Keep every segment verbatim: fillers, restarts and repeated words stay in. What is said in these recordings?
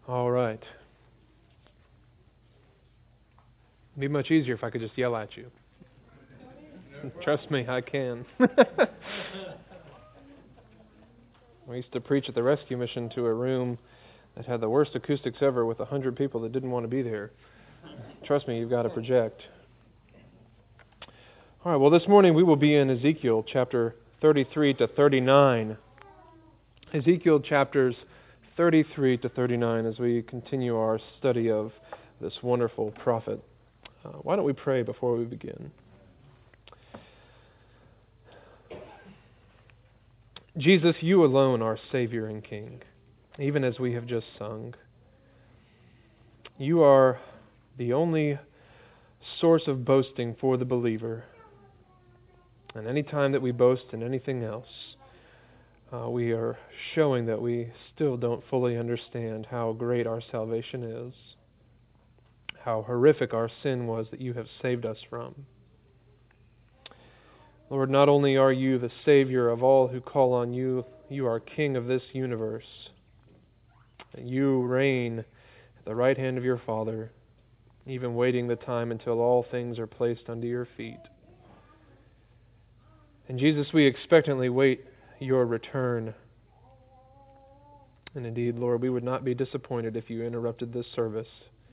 All right. It'd be much easier if I could just yell at you. Trust me, I can. We used to preach at the rescue mission to a room that had the worst acoustics ever with a hundred people that didn't want to be there. Trust me, you've got to project. All right, well, this morning we will be in Ezekiel chapter thirty-three to thirty-nine. Ezekiel chapters thirty-three to thirty-nine as we continue our study of this wonderful prophet. Uh, why don't we pray before we begin? Jesus, you alone are Savior and King, even as we have just sung. You are the only source of boasting for the believer. And any time that we boast in anything else, uh, we are showing that we still don't fully understand how great our salvation is, how horrific our sin was that you have saved us from. Lord, not only are you the Savior of all who call on you, you are King of this universe. You reign at the right hand of your Father, even waiting the time until all things are placed under your feet. And Jesus, we expectantly wait your return. And indeed, Lord, we would not be disappointed if you interrupted this service.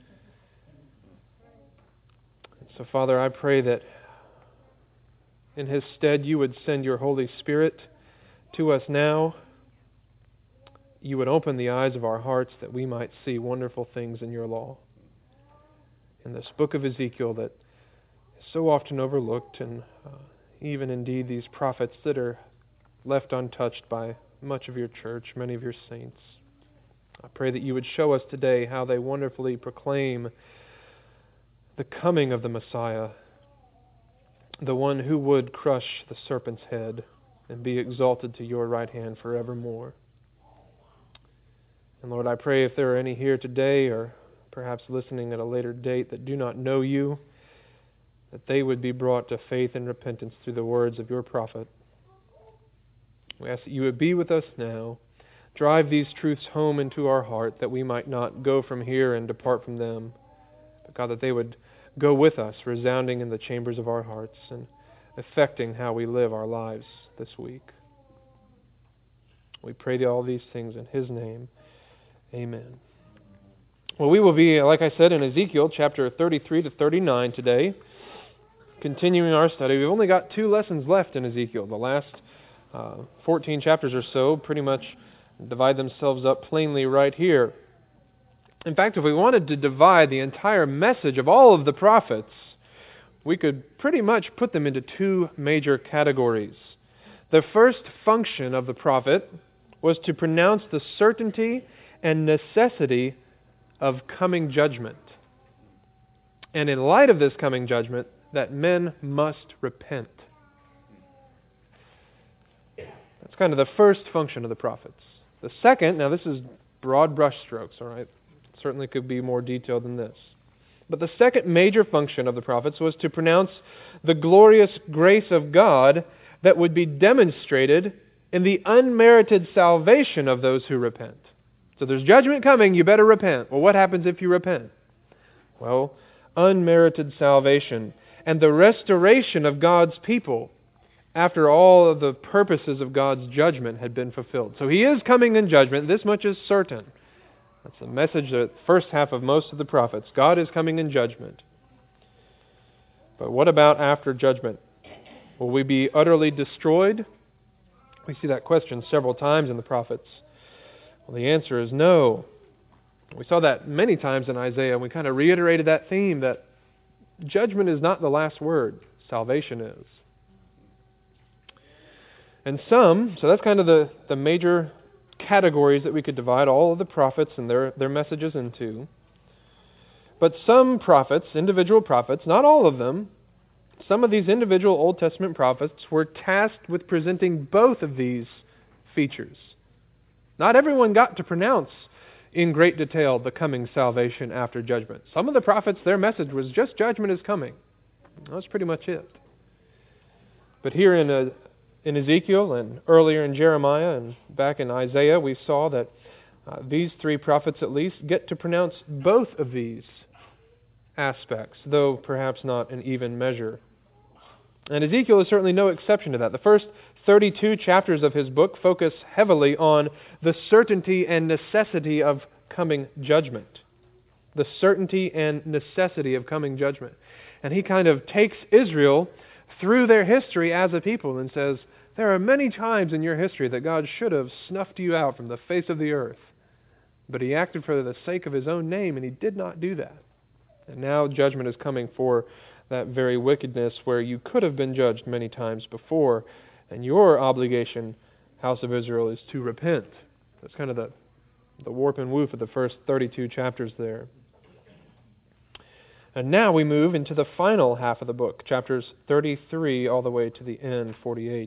So, Father, I pray that in His stead you would send your Holy Spirit to us now. You would open the eyes of our hearts that we might see wonderful things in your law. In this book of Ezekiel that is so often overlooked, and uh, even indeed these prophets that are left untouched by much of your church, many of your saints. I pray that you would show us today how they wonderfully proclaim the coming of the Messiah, the one who would crush the serpent's head and be exalted to your right hand forevermore. And Lord, I pray if there are any here today or perhaps listening at a later date that do not know you, that they would be brought to faith and repentance through the words of your prophet. We ask that you would be with us now. Drive these truths home into our heart that we might not go from here and depart from them, but God, that they would go with us, resounding in the chambers of our hearts and affecting how we live our lives this week. We pray all these things in His name. Amen. Well, we will be, like I said, in Ezekiel chapter thirty-three to thirty-nine today, continuing our study. We've only got two lessons left in Ezekiel. The last uh, fourteen chapters or so pretty much divide themselves up plainly right here. In fact, if we wanted to divide the entire message of all of the prophets, we could pretty much put them into two major categories. The first function of the prophet was to pronounce the certainty and necessity of coming judgment. And in light of this coming judgment, that men must repent. That's kind of the first function of the prophets. The second, now this is broad brushstrokes, all right? Certainly could be more detailed than this. But the second major function of the prophets was to pronounce the glorious grace of God that would be demonstrated in the unmerited salvation of those who repent. So there's judgment coming, you better repent. Well, what happens if you repent? Well, unmerited salvation and the restoration of God's people after all of the purposes of God's judgment had been fulfilled. So He is coming in judgment. This much is certain. That's the message, the first half of most of the prophets. God is coming in judgment. But what about after judgment? Will we be utterly destroyed? We see that question several times in the prophets. Well, the answer is no. We saw that many times in Isaiah, and we kind of reiterated that theme that judgment is not the last word. Salvation is. And some, so that's kind of the, the major categories that we could divide all of the prophets and their, their messages into. But some prophets, individual prophets, not all of them, some of these individual Old Testament prophets were tasked with presenting both of these features. Not everyone got to pronounce in great detail the coming salvation after judgment. Some of the prophets, their message was just judgment is coming. That's pretty much it. But here in a In Ezekiel and earlier in Jeremiah and back in Isaiah, we saw that Uh, these three prophets, at least, get to pronounce both of these aspects, though perhaps not in even measure. And Ezekiel is certainly no exception to that. The first thirty-two chapters of his book focus heavily on the certainty and necessity of coming judgment. The certainty and necessity of coming judgment. And he kind of takes Israel through their history as a people and says, there are many times in your history that God should have snuffed you out from the face of the earth. But he acted for the sake of his own name, and he did not do that. And now judgment is coming for that very wickedness where you could have been judged many times before, and your obligation, house of Israel, is to repent. That's kind of the, the warp and woof of the first thirty-two chapters there. And now we move into the final half of the book, chapters thirty-three all the way to the end, forty-eight.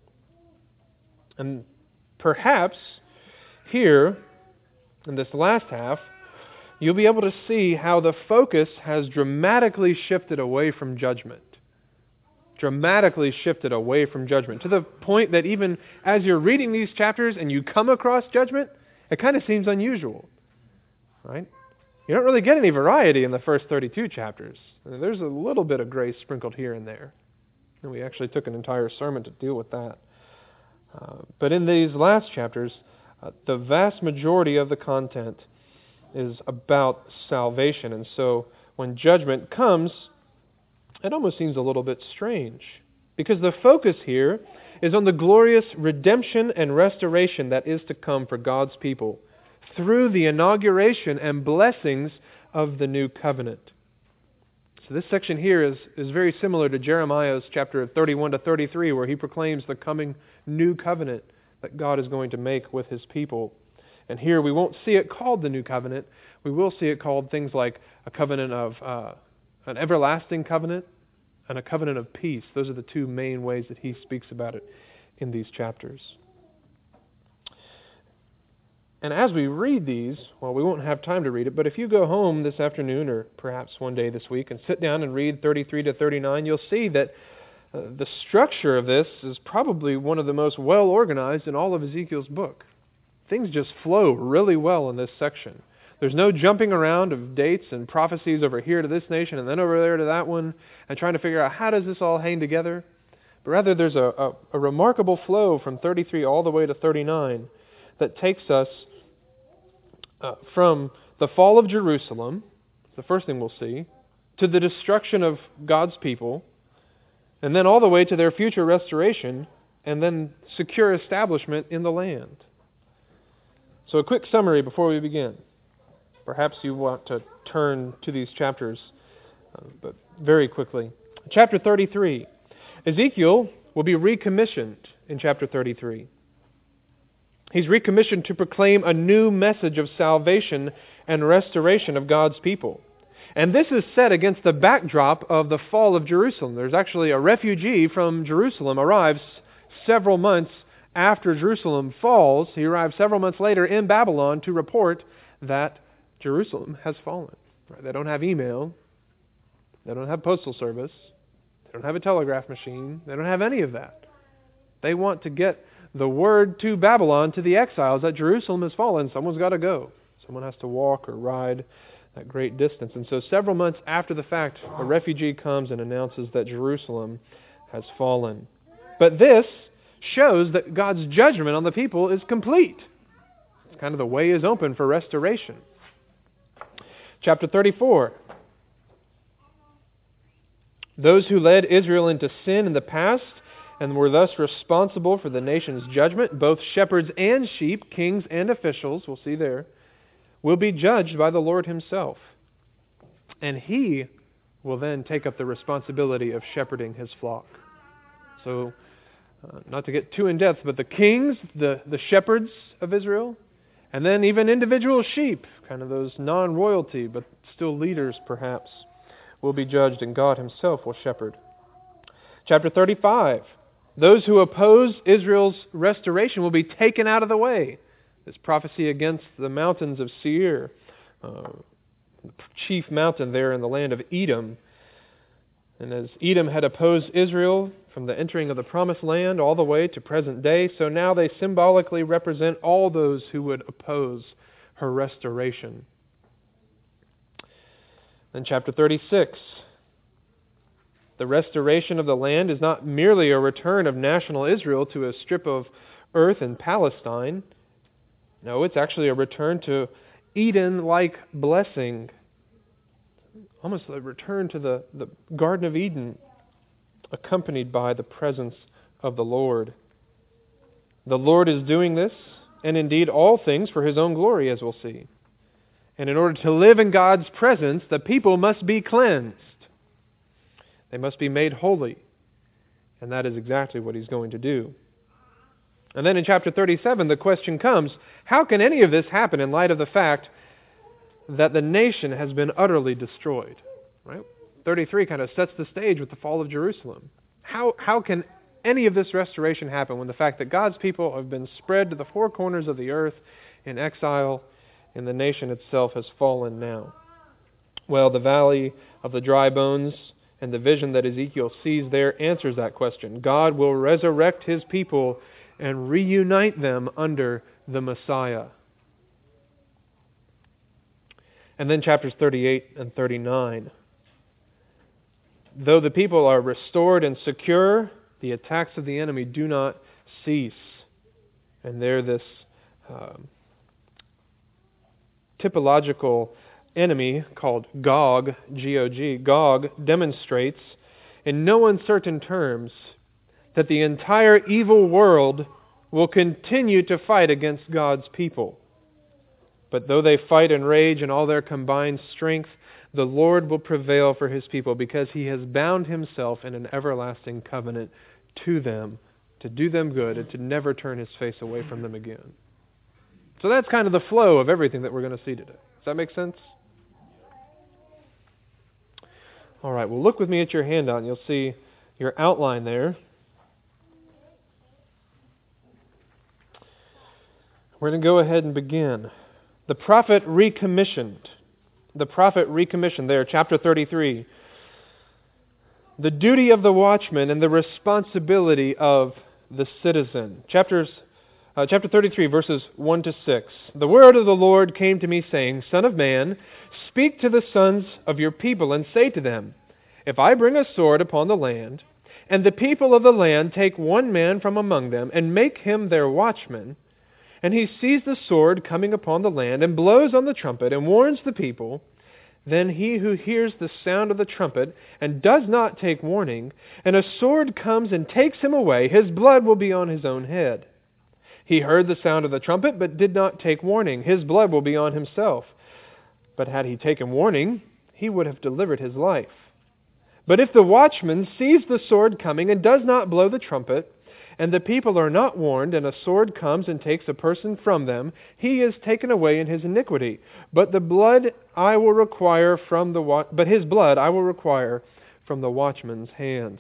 And perhaps here, in this last half, you'll be able to see how the focus has dramatically shifted away from judgment. Dramatically shifted away from judgment. To the point that even as you're reading these chapters and you come across judgment, it kind of seems unusual. Right? You don't really get any variety in the first thirty-two chapters. There's a little bit of grace sprinkled here and there. And we actually took an entire sermon to deal with that. Uh, but in these last chapters, uh, the vast majority of the content is about salvation. And so when judgment comes, it almost seems a little bit strange. Because the focus here is on the glorious redemption and restoration that is to come for God's people through the inauguration and blessings of the new covenant. So this section here is, is very similar to Jeremiah's chapter thirty-one to thirty-three, where he proclaims the coming new covenant that God is going to make with his people. And here we won't see it called the new covenant. We will see it called things like a covenant of, uh, an everlasting covenant and a covenant of peace. Those are the two main ways that he speaks about it in these chapters. And as we read these, well, we won't have time to read it, but if you go home this afternoon or perhaps one day this week and sit down and read thirty-three to thirty-nine, you'll see that uh, the structure of this is probably one of the most well organized in all of Ezekiel's book. Things just flow really well in this section. There's no jumping around of dates and prophecies over here to this nation and then over there to that one and trying to figure out how does this all hang together. But rather there's a, a, a remarkable flow from thirty-three all the way to thirty-nine that takes us uh, from the fall of Jerusalem, the first thing we'll see, to the destruction of God's people, and then all the way to their future restoration, and then secure establishment in the land. So a quick summary before we begin. Perhaps you want to turn to these chapters, uh, but very quickly. Chapter thirty-three. Ezekiel will be recommissioned in chapter thirty-three. He's recommissioned to proclaim a new message of salvation and restoration of God's people. And this is set against the backdrop of the fall of Jerusalem. There's actually a refugee from Jerusalem arrives several months after Jerusalem falls. He arrives several months later in Babylon to report that Jerusalem has fallen. Right? They don't have email. They don't have postal service. They don't have a telegraph machine. They don't have any of that. They want to get the word to Babylon, to the exiles, that Jerusalem has fallen. Someone's got to go. Someone has to walk or ride that great distance. And so several months after the fact, a refugee comes and announces that Jerusalem has fallen. But this shows that God's judgment on the people is complete. It's kind of the way is open for restoration. Chapter thirty-four. Those who led Israel into sin in the past and were thus responsible for the nation's judgment, both shepherds and sheep, kings and officials, we'll see there, will be judged by the Lord himself. And he will then take up the responsibility of shepherding his flock. So, uh, not to get too in depth, but the kings, the, the shepherds of Israel, and then even individual sheep, kind of those non-royalty, but still leaders perhaps, will be judged, and God himself will shepherd. Chapter thirty-five. Those who oppose Israel's restoration will be taken out of the way. This prophecy against the mountains of Seir, uh, the chief mountain there in the land of Edom. And as Edom had opposed Israel from the entering of the promised land all the way to present day, so now they symbolically represent all those who would oppose her restoration. Then chapter thirty-six. The restoration of the land is not merely a return of national Israel to a strip of earth in Palestine. No, it's actually a return to Eden-like blessing. Almost a return to the, the Garden of Eden, accompanied by the presence of the Lord. The Lord is doing this, and indeed all things for His own glory, as we'll see. And in order to live in God's presence, the people must be cleansed. They must be made holy. And that is exactly what He's going to do. And then in chapter thirty-seven, the question comes, how can any of this happen in light of the fact that the nation has been utterly destroyed? Right? thirty-three kind of sets the stage with the fall of Jerusalem. How, how can any of this restoration happen when the fact that God's people have been spread to the four corners of the earth in exile, and the nation itself has fallen now? Well, the valley of the dry bones and the vision that Ezekiel sees there answers that question. God will resurrect His people and reunite them under the Messiah. And then chapters thirty-eight and thirty-nine. Though the people are restored and secure, the attacks of the enemy do not cease. And there this um, typological enemy called Gog, G O G, Gog demonstrates in no uncertain terms that the entire evil world will continue to fight against God's people. But though they fight and rage in all their combined strength, the Lord will prevail for His people because He has bound Himself in an everlasting covenant to them to do them good and to never turn His face away from them again. So that's kind of the flow of everything that we're going to see today. Does that make sense? All right, well, look with me at your handout and you'll see your outline there. We're going to go ahead and begin. The prophet recommissioned. The prophet recommissioned there, chapter thirty-three. The duty of the watchman and the responsibility of the citizen. Chapters, uh, chapter thirty-three, verses one to six. The word of the Lord came to me, saying, Son of man, speak to the sons of your people and say to them, if I bring a sword upon the land, and the people of the land take one man from among them, and make him their watchman, and he sees the sword coming upon the land, and blows on the trumpet, and warns the people, then he who hears the sound of the trumpet, and does not take warning, and a sword comes and takes him away, his blood will be on his own head. He heard the sound of the trumpet, but did not take warning, his blood will be on himself. But had he taken warning, he would have delivered his life. But if the watchman sees the sword coming and does not blow the trumpet, and the people are not warned, and a sword comes and takes a person from them, he is taken away in his iniquity. But the blood I will require from the wa- but his blood I will require from the watchman's hand.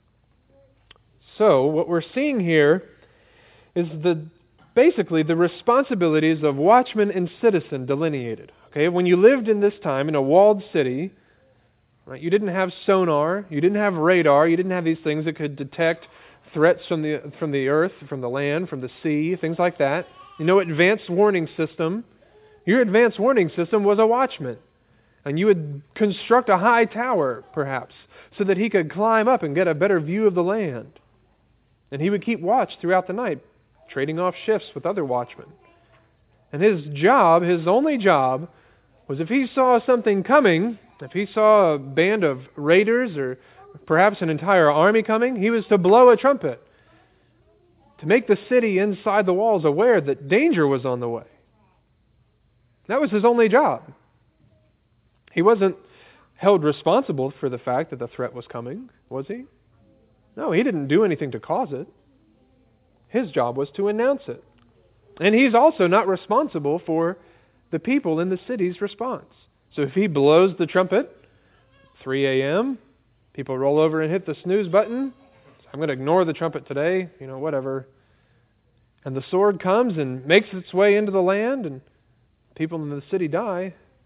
So what we're seeing here is the basically the responsibilities of watchman and citizen delineated. Okay, when you lived in this time in a walled city, right, you didn't have sonar, you didn't have radar, you didn't have these things that could detect threats from the from the earth, from the land, from the sea, things like that. You know, advanced warning system. Your advanced warning system was a watchman. And you would construct a high tower, perhaps, so that he could climb up and get a better view of the land. And he would keep watch throughout the night, trading off shifts with other watchmen. And his job, his only job, was if he saw something coming, if he saw a band of raiders or perhaps an entire army coming, he was to blow a trumpet to make the city inside the walls aware that danger was on the way. That was his only job. He wasn't held responsible for the fact that the threat was coming, was he? No, he didn't do anything to cause it. His job was to announce it. And he's also not responsible for the people in the city's response. So if he blows the trumpet, three a.m., people roll over and hit the snooze button. I'm going to ignore the trumpet today, you know, whatever. And the sword comes and makes its way into the land and people in the city die.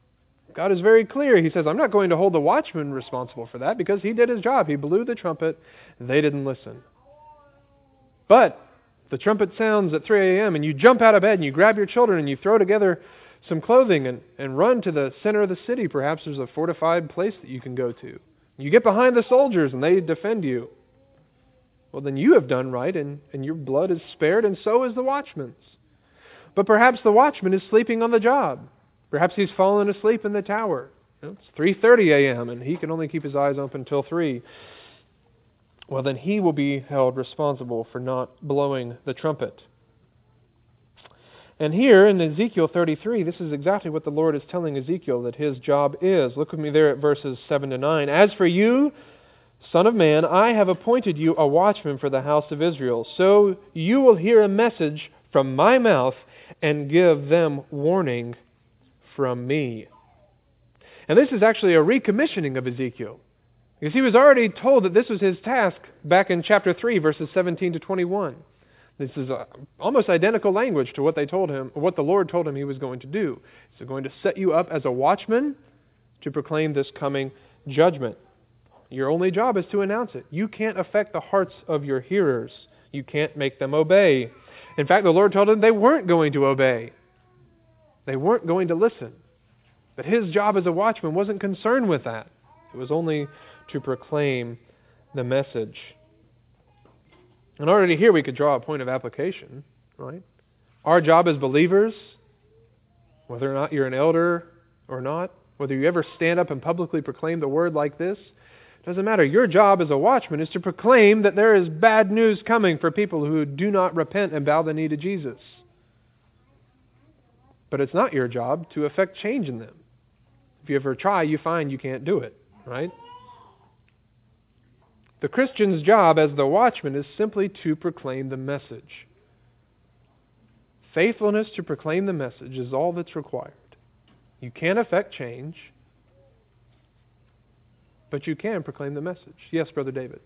God is very clear. He says, I'm not going to hold the watchman responsible for that because he did his job. He blew the trumpet. They didn't listen. But the trumpet sounds at three a.m. and you jump out of bed and you grab your children and you throw together some clothing and, and run to the center of the city. Perhaps there's a fortified place that you can go to. You get behind the soldiers and they defend you. Well, then you have done right and, and your blood is spared, and so is the watchman's. But perhaps the watchman is sleeping on the job. Perhaps he's fallen asleep in the tower. You know, it's three thirty a.m. and he can only keep his eyes open until three. Well, then he will be held responsible for not blowing the trumpet. And here in Ezekiel thirty-three, this is exactly what the Lord is telling Ezekiel that his job is. Look with me there at verses seven to nine. As for you, Son of man, I have appointed you a watchman for the house of Israel. So you will hear a message from my mouth and give them warning from me. And this is actually a recommissioning of Ezekiel. Because he was already told that this was his task back in chapter three, verses seventeen to twenty-one. This is a, almost identical language to what they told him, or what the Lord told him he was going to do. He's going to set you up as a watchman to proclaim this coming judgment. Your only job is to announce it. You can't affect the hearts of your hearers. You can't make them obey. In fact, the Lord told them they weren't going to obey. They weren't going to listen. But his job as a watchman wasn't concerned with that. It was only to proclaim the message. And already here we could draw a point of application, right? Our job as believers, whether or not you're an elder or not, whether you ever stand up and publicly proclaim the word like this, doesn't matter. Your job as a watchman is to proclaim that there is bad news coming for people who do not repent and bow the knee to Jesus. But it's not your job to effect change in them. If you ever try, you find you can't do it, right? The Christian's job as the watchman is simply to proclaim the message. Faithfulness to proclaim the message is all that's required. You can't effect change, but you can proclaim the message. Yes, Brother David.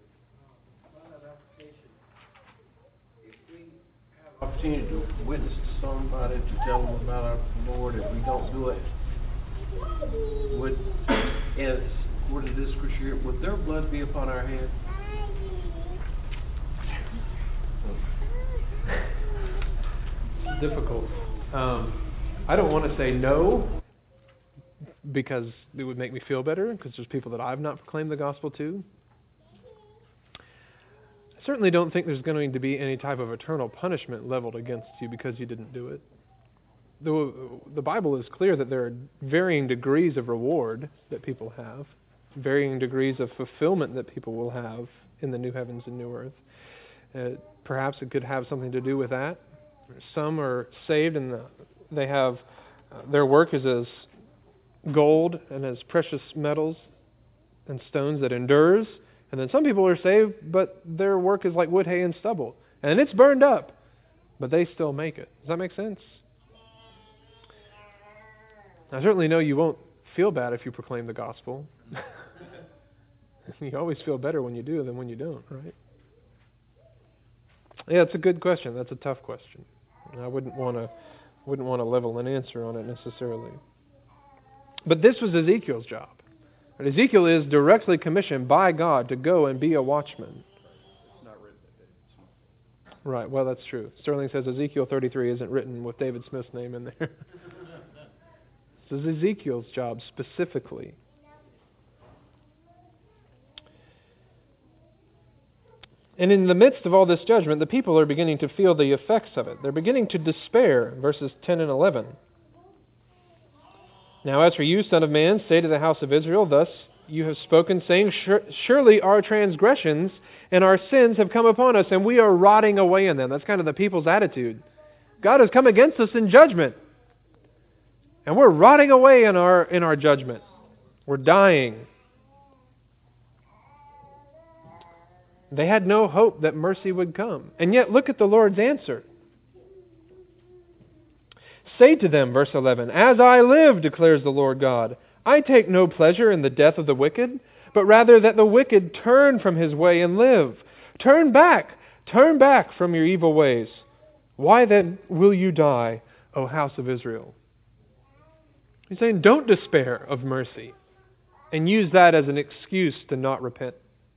If we have opportunity to witness to somebody, to tell them about our Lord, if we don't do it, would, as according to this scripture, would their blood be upon our head? Difficult. Um, I don't want to say no, because it would make me feel better, because there's people that I've not proclaimed the gospel to. I certainly don't think there's going to be any type of eternal punishment leveled against you because you didn't do it. The, the Bible is clear that there are varying degrees of reward that people have, varying degrees of fulfillment that people will have in the new heavens and new earth. Uh, perhaps it could have something to do with that. Some are saved and they have, uh, their work is as gold and as precious metals and stones that endures. And then some people are saved, but their work is like wood, hay, and stubble. And it's burned up, but they still make it. Does that make sense? I certainly know you won't feel bad if you proclaim the gospel. You always feel better when you do than when you don't, right? Yeah, it's a good question. That's a tough question. I wouldn't want to wouldn't want to level an answer on it necessarily. But this was Ezekiel's job. And Ezekiel is directly commissioned by God to go and be a watchman. It's not written with David Smith. Right, well, that's true. Sterling says Ezekiel thirty-three isn't written with David Smith's name in there. This is Ezekiel's job specifically. And in the midst of all this judgment, the people are beginning to feel the effects of it. They're beginning to despair, verses ten and eleven. Now as for you, Son of man, say to the house of Israel, thus you have spoken, saying, surely our transgressions and our sins have come upon us, and we are rotting away in them. That's kind of the people's attitude. God has come against us in judgment, and we're rotting away in our in our judgment. We're dying. They had no hope that mercy would come. And yet, look at the Lord's answer. Say to them, verse eleven, as I live, declares the Lord God, I take no pleasure in the death of the wicked, but rather that the wicked turn from his way and live. Turn back, turn back from your evil ways. Why then will you die, O house of Israel? He's saying don't despair of mercy and use that as an excuse to not repent.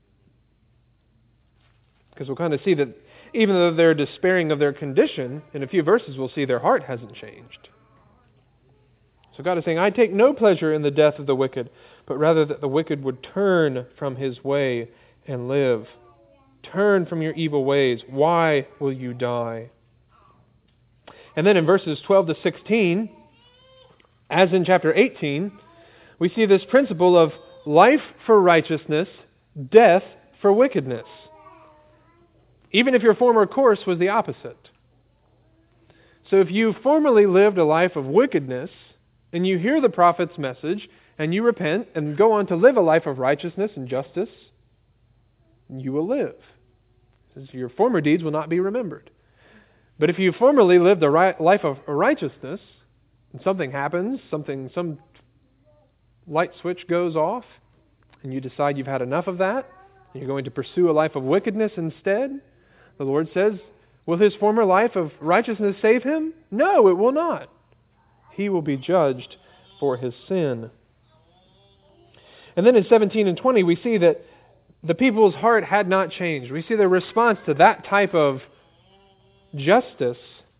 Because we'll kind of see that even though they're despairing of their condition, in a few verses we'll see their heart hasn't changed. So God is saying, I take no pleasure in the death of the wicked, but rather that the wicked would turn from his way and live. Turn from your evil ways. Why will you die? And then in verses twelve to sixteen, as in chapter eighteen, we see this principle of life for righteousness, death for wickedness. Even if your former course was the opposite. So if you formerly lived a life of wickedness, and you hear the prophet's message, and you repent, and go on to live a life of righteousness and justice, you will live. Because your former deeds will not be remembered. But if you formerly lived a right, life of righteousness, and something happens, something, some light switch goes off, and you decide you've had enough of that, and you're going to pursue a life of wickedness instead, the Lord says, will his former life of righteousness save him? No, it will not. He will be judged for his sin. And then in seventeen and twenty, we see that the people's heart had not changed. We see their response to that type of justice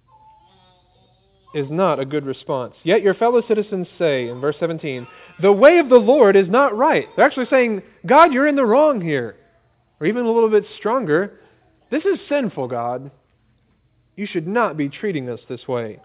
is not a good response. Yet your fellow citizens say, in verse seventeen, the way of the Lord is not right. They're actually saying, God, you're in the wrong here. Or even a little bit stronger, this is sinful, God. You should not be treating us this way.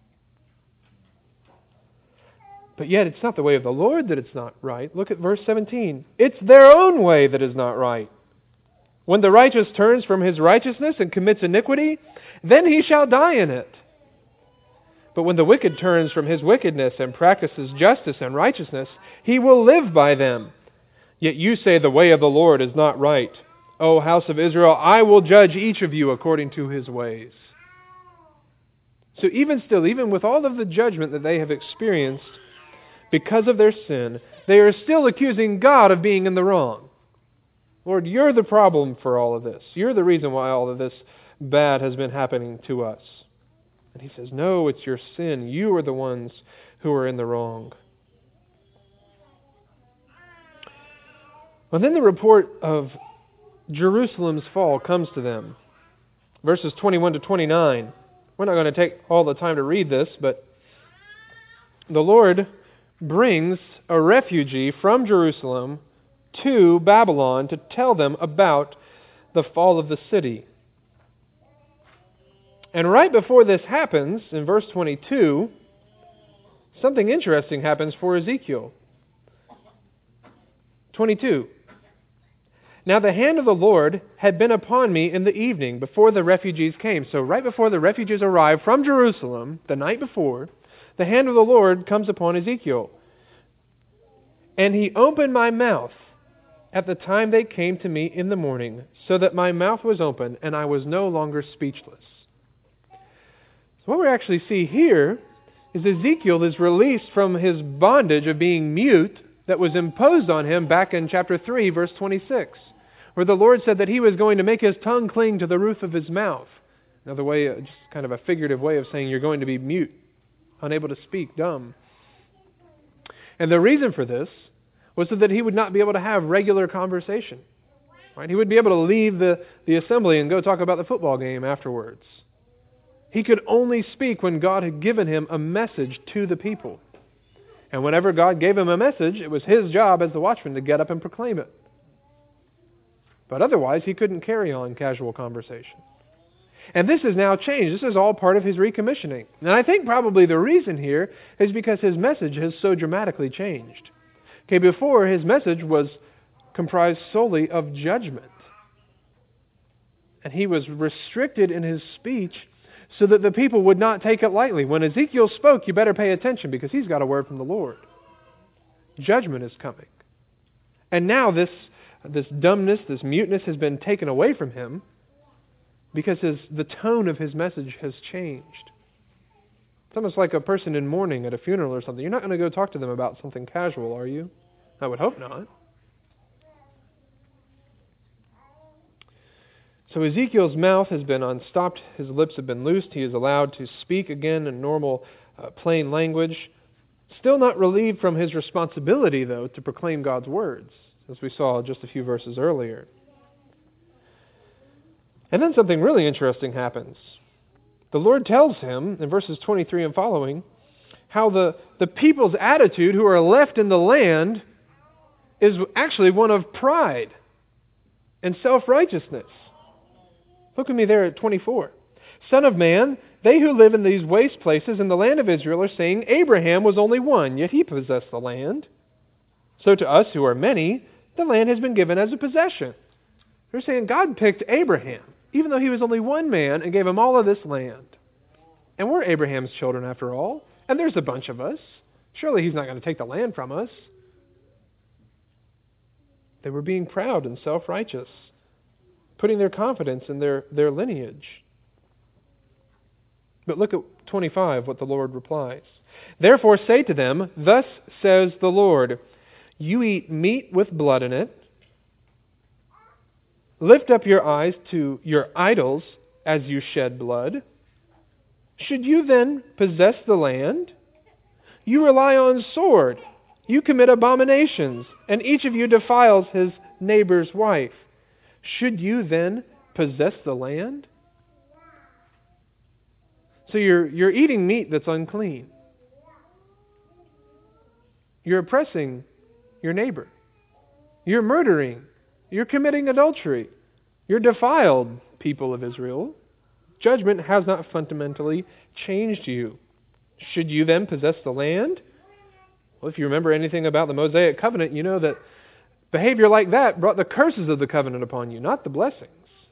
But yet it's not the way of the Lord that it's not right. Look at verse seventeen. It's their own way that is not right. When the righteous turns from his righteousness and commits iniquity, then he shall die in it. But when the wicked turns from his wickedness and practices justice and righteousness, he will live by them. Yet you say the way of the Lord is not right. O house of Israel, I will judge each of you according to his ways. So even still, even with all of the judgment that they have experienced because of their sin, they are still accusing God of being in the wrong. Lord, you're the problem for all of this. You're the reason why all of this bad has been happening to us. And he says, no, it's your sin. You are the ones who are in the wrong. Well, then the report of Jerusalem's fall comes to them. Verses twenty-one to twenty-nine. We're not going to take all the time to read this, but the Lord brings a refugee from Jerusalem to Babylon to tell them about the fall of the city. And right before this happens, in verse twenty-two, something interesting happens for Ezekiel. twenty-two. Now the hand of the Lord had been upon me in the evening before the refugees came. So right before the refugees arrived from Jerusalem, the night before, the hand of the Lord comes upon Ezekiel. And he opened my mouth at the time they came to me in the morning, so that my mouth was open and I was no longer speechless. So what we actually see here is Ezekiel is released from his bondage of being mute that was imposed on him back in chapter three, verse twenty-six, where the Lord said that he was going to make his tongue cling to the roof of his mouth. Another way, just kind of a figurative way of saying you're going to be mute, unable to speak, dumb. And the reason for this was so that he would not be able to have regular conversation. Right? He would be able to leave the, the assembly and go talk about the football game afterwards. He could only speak when God had given him a message to the people. And whenever God gave him a message, it was his job as the watchman to get up and proclaim it. But otherwise, he couldn't carry on casual conversation. And this is now changed. This is all part of his recommissioning. And I think probably the reason here is because his message has so dramatically changed. Okay, before, his message was comprised solely of judgment. And he was restricted in his speech so that the people would not take it lightly. When Ezekiel spoke, you better pay attention because he's got a word from the Lord. Judgment is coming. And now this, this dumbness, this muteness has been taken away from him because his, the tone of his message has changed. It's almost like a person in mourning at a funeral or something. You're not going to go talk to them about something casual, are you? I would hope not. So Ezekiel's mouth has been unstopped. His lips have been loosed. He is allowed to speak again in normal, uh, plain language. Still not relieved from his responsibility, though, to proclaim God's words, as we saw just a few verses earlier. And then something really interesting happens. The Lord tells him, in verses twenty-three and following, how the, the people's attitude who are left in the land is actually one of pride and self-righteousness. Look at me there at twenty-four. Son of man, they who live in these waste places in the land of Israel are saying, Abraham was only one, yet he possessed the land. So to us who are many, the land has been given as a possession. They're saying God picked Abraham, even though he was only one man, and gave him all of this land. And we're Abraham's children after all, and there's a bunch of us. Surely he's not going to take the land from us. They were being proud and self-righteous, putting their confidence in their, their lineage. But look at twenty-five, what the Lord replies. Therefore say to them, thus says the Lord, you eat meat with blood in it. Lift up your eyes to your idols as you shed blood. Should you then possess the land? You rely on sword. You commit abominations, and each of you defiles his neighbor's wife. Should you then possess the land? So you're, you're eating meat that's unclean. You're oppressing your neighbor. You're murdering. You're committing adultery. You're defiled, people of Israel. Judgment has not fundamentally changed you. Should you then possess the land? Well, if you remember anything about the Mosaic covenant, you know that behavior like that brought the curses of the covenant upon you, not the blessings.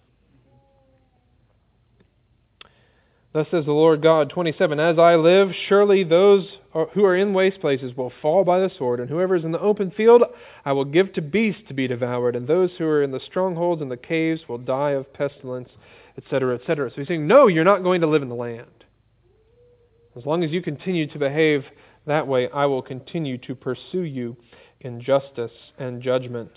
Thus says the Lord God, twenty-seven, as I live, surely those who are in waste places will fall by the sword, and whoever is in the open field I will give to beasts to be devoured, and those who are in the strongholds and the caves will die of pestilence, et cetera, et cetera. So he's saying, no, you're not going to live in the land. As long as you continue to behave that way, I will continue to pursue you in justice and judgment.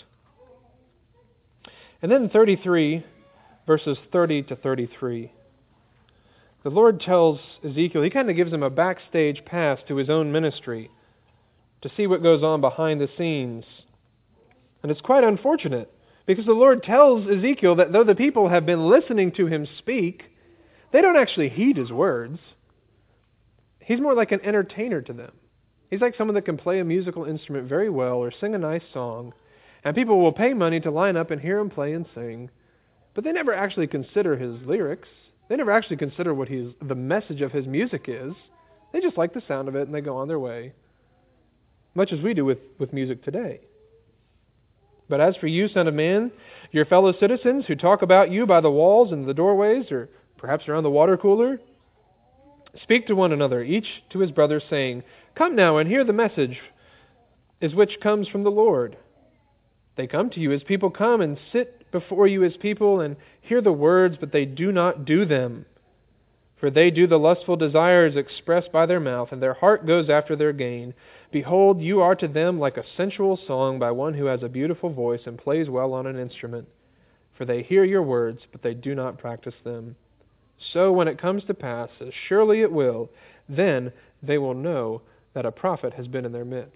And then thirty-three, verses thirty to thirty-three. The Lord tells Ezekiel, he kind of gives him a backstage pass to his own ministry to see what goes on behind the scenes. And it's quite unfortunate because the Lord tells Ezekiel that though the people have been listening to him speak, they don't actually heed his words. He's more like an entertainer to them. He's like someone that can play a musical instrument very well or sing a nice song, and people will pay money to line up and hear him play and sing, but they never actually consider his lyrics. They never actually consider what he's, the message of his music is. They just like the sound of it and they go on their way, much as we do with, with music today. But as for you, son of man, your fellow citizens who talk about you by the walls and the doorways, or perhaps around the water cooler, speak to one another, each to his brother, saying, come now and hear the message is which comes from the Lord. They come to you as people come and sit before you as people and hear the words, but they do not do them. For they do the lustful desires expressed by their mouth, and their heart goes after their gain. Behold, you are to them like a sensual song by one who has a beautiful voice and plays well on an instrument. For they hear your words, but they do not practice them. So when it comes to pass, as surely it will, then they will know that a prophet has been in their midst.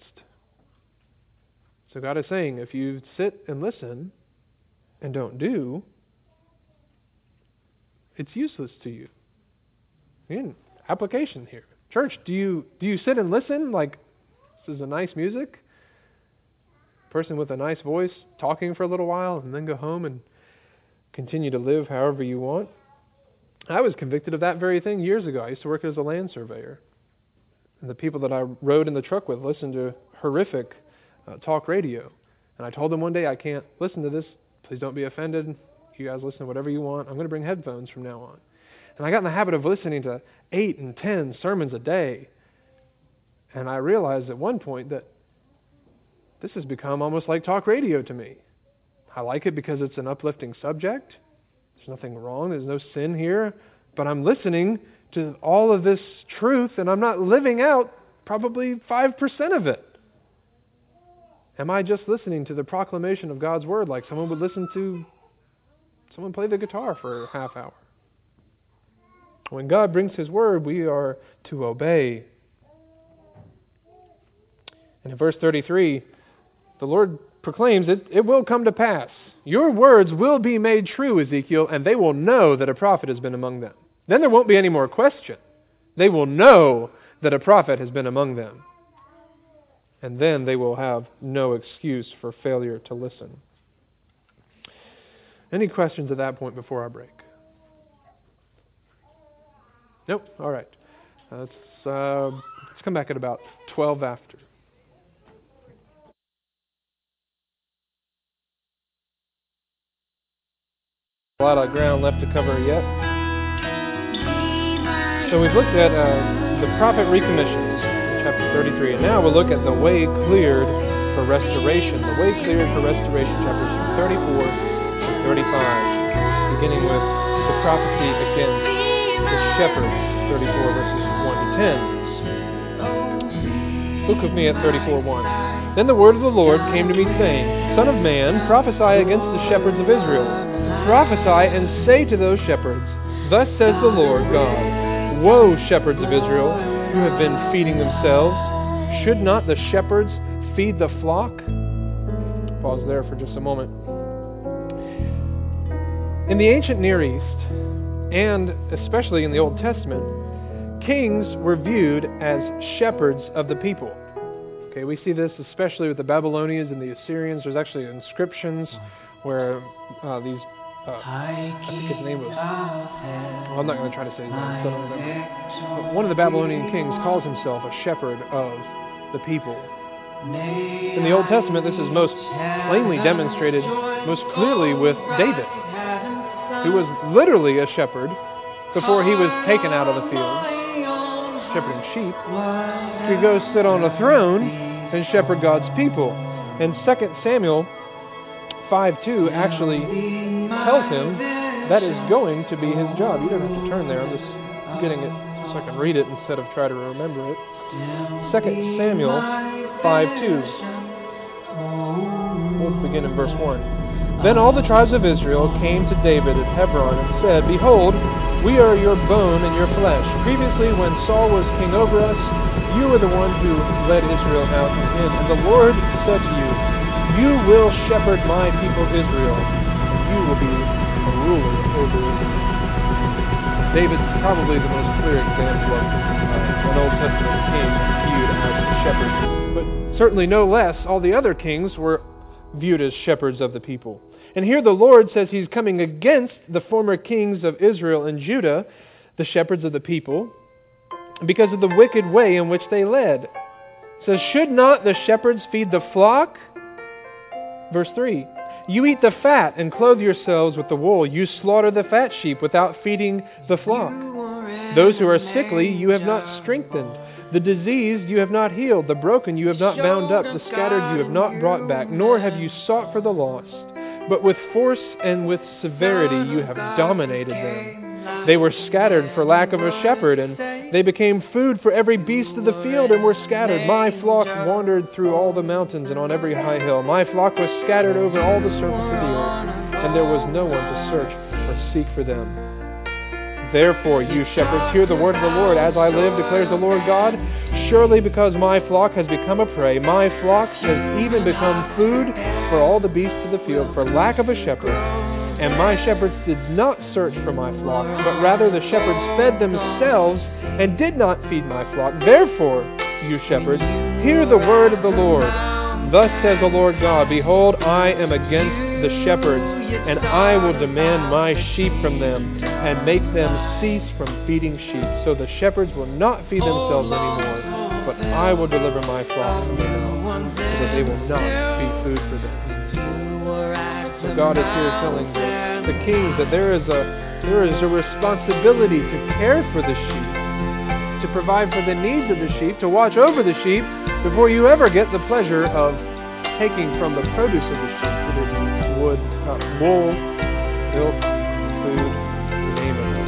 So God is saying, if you sit and listen and don't do, it's useless to you. Again, application here. Church, do you do you sit and listen like this is a nice music? Person with a nice voice talking for a little while and then go home and continue to live however you want? I was convicted of that very thing years ago. I used to work as a land surveyor. And the people that I rode in the truck with listened to horrific uh, talk radio. And I told them one day, I can't listen to this. Please don't be offended. You guys listen to whatever you want. I'm going to bring headphones from now on. And I got in the habit of listening to eight and ten sermons a day. And I realized at one point that this has become almost like talk radio to me. I like it because it's an uplifting subject. There's nothing wrong. There's no sin here. But I'm listening to all of this truth and I'm not living out probably five percent of it. Am I just listening to the proclamation of God's Word like someone would listen to someone play the guitar for a half hour? When God brings His Word, we are to obey. And in verse thirty-three, the Lord proclaims it, it will come to pass. Your words will be made true, Ezekiel, and they will know that a prophet has been among them. Then there won't be any more question. They will know that a prophet has been among them. And then they will have no excuse for failure to listen. Any questions at that point before our break? Nope? All right. Uh, let's, uh, let's come back at about twelve after. A lot of ground left to cover yet. So we've looked at uh, the prophet recommissions, chapter thirty-three, and now we'll look at the way cleared for restoration. The way cleared for restoration, chapters thirty-four and thirty-five, beginning with the prophecy against the shepherds, thirty-four verses one to ten. Look with me at thirty-four one. Then the word of the Lord came to me, saying, Son of man, prophesy against the shepherds of Israel. Prophesy and say to those shepherds, Thus says the Lord God, Woe, shepherds of Israel, who have been feeding themselves. Should not the shepherds feed the flock? Pause there for just a moment. In the ancient Near East, and especially in the Old Testament, kings were viewed as shepherds of the people. Okay, we see this especially with the Babylonians and the Assyrians. There's actually inscriptions where uh, these Uh, I think his name was, well, I'm not going to try to say his name, I don't remember. But one of the Babylonian kings calls himself a shepherd of the people. In the Old Testament, this is most plainly demonstrated, most clearly with David, who was literally a shepherd before he was taken out of the field, shepherding sheep, to go sit on a throne and shepherd God's people. And Second Samuel five two actually tells him that is going to be his job. You don't have to turn there. I'm just getting it so I can read it instead of try to remember it. Second Samuel five two. We'll begin in verse one. Then all the tribes of Israel came to David at Hebron and said, Behold, we are your bone and your flesh. Previously, when Saul was king over us, you were the one who led Israel out from him. And the Lord said to you, You will shepherd my people Israel, and you will be a ruler over Israel. David's probably the most clear example of uh, an Old Testament king viewed as a shepherd. But certainly no less, all the other kings were viewed as shepherds of the people. And here the Lord says He's coming against the former kings of Israel and Judah, the shepherds of the people, because of the wicked way in which they led. It says, Should not the shepherds feed the flock? Verse three, You eat the fat and clothe yourselves with the wool. You slaughter the fat sheep without feeding the flock. Those who are sickly you have not strengthened. The diseased you have not healed. The broken you have not bound up. The scattered you have not brought back. Nor have you sought for the lost. But with force and with severity you have dominated them. They were scattered for lack of a shepherd, and they became food for every beast of the field and were scattered. My flock wandered through all the mountains and on every high hill. My flock was scattered over all the surface of the earth, and there was no one to search or seek for them. Therefore, you shepherds, hear the word of the Lord. As I live, declares the Lord God, surely because my flock has become a prey, my flock has even become food for all the beasts of the field, for lack of a shepherd. And my shepherds did not search for my flock, but rather the shepherds fed themselves and did not feed my flock. Therefore, you shepherds, hear the word of the Lord. Thus says the Lord God, Behold, I am against the shepherds, and I will demand my sheep from them, and make them cease from feeding sheep. So the shepherds will not feed themselves anymore, but I will deliver my flock from their mouth, so that they will not be food for them. So God is here telling the, the kings that there is a there is a responsibility to care for the sheep, to provide for the needs of the sheep, to watch over the sheep before you ever get the pleasure of taking from the produce of the sheep, whether it be wood, uh, wool, milk, food, you name it.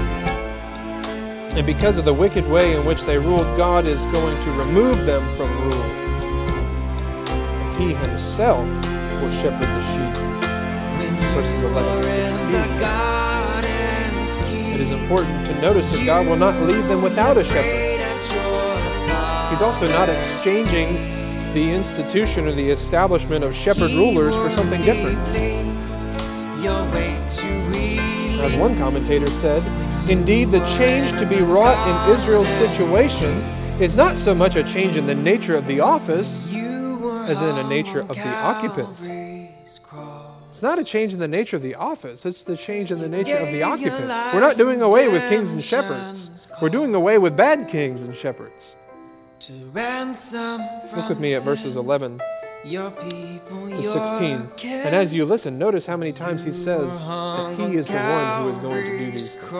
And because of the wicked way in which they ruled, God is going to remove them from rule. He Himself will shepherd the sheep. Verses eleven to sixteen. It is important to notice that God will not leave them without a shepherd. He's also not exchanging the institution or the establishment of shepherd rulers for something different. As one commentator said, indeed, the change to be wrought in Israel's situation is not so much a change in the nature of the office as in the nature of the occupants. It's not a change in the nature of the office, it's the change in the nature of the occupants. We're not doing away with kings and shepherds. We're doing away with bad kings and shepherds. Look with me at verses eleven to sixteen. And as you listen, notice how many times he says that he is the one who is going to do these things.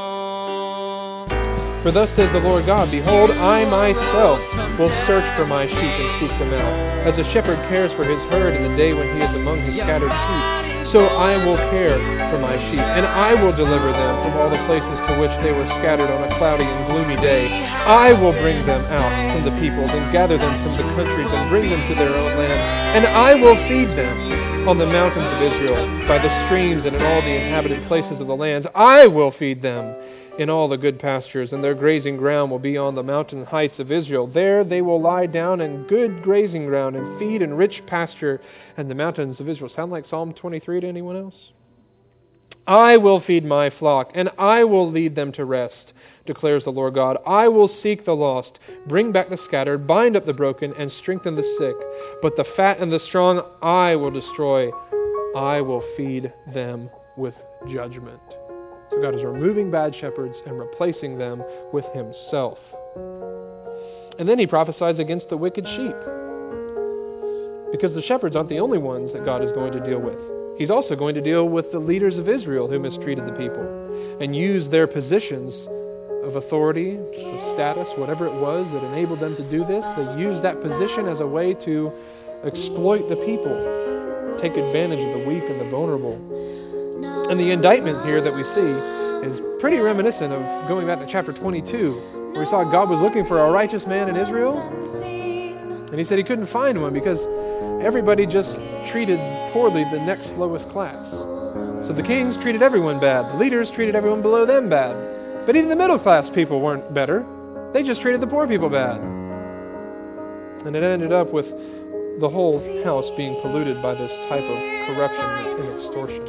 For thus says the Lord God, behold, I myself will search for my sheep and seek them out. As a shepherd cares for his herd in the day when he is among his scattered sheep, so I will care for my sheep, and I will deliver them from all the places to which they were scattered on a cloudy and gloomy day. I will bring them out from the peoples and gather them from the countries and bring them to their own land. And I will feed them on the mountains of Israel, by the streams and in all the inhabited places of the lands. I will feed them in all the good pastures, and their grazing ground will be on the mountain heights of Israel. There they will lie down in good grazing ground and feed in rich pasture and the mountains of Israel. Sound like Psalm twenty-three to anyone else? I will feed my flock, and I will lead them to rest, declares the Lord God. I will seek the lost, bring back the scattered, bind up the broken, and strengthen the sick. But the fat and the strong I will destroy. I will feed them with judgment. So God is removing bad shepherds and replacing them with himself. And then he prophesies against the wicked sheep. Because the shepherds aren't the only ones that God is going to deal with. He's also going to deal with the leaders of Israel who mistreated the people and used their positions of authority, of status, whatever it was that enabled them to do this. They used that position as a way to exploit the people, take advantage of the weak and the vulnerable. And the indictment here that we see is pretty reminiscent of going back to chapter twenty-two, where we saw God was looking for a righteous man in Israel, and he said he couldn't find one because everybody just treated poorly the next lowest class. So the kings treated everyone bad. The leaders treated everyone below them bad. But even the middle class people weren't better. They just treated the poor people bad. And it ended up with the whole house being polluted by this type of corruption and extortion.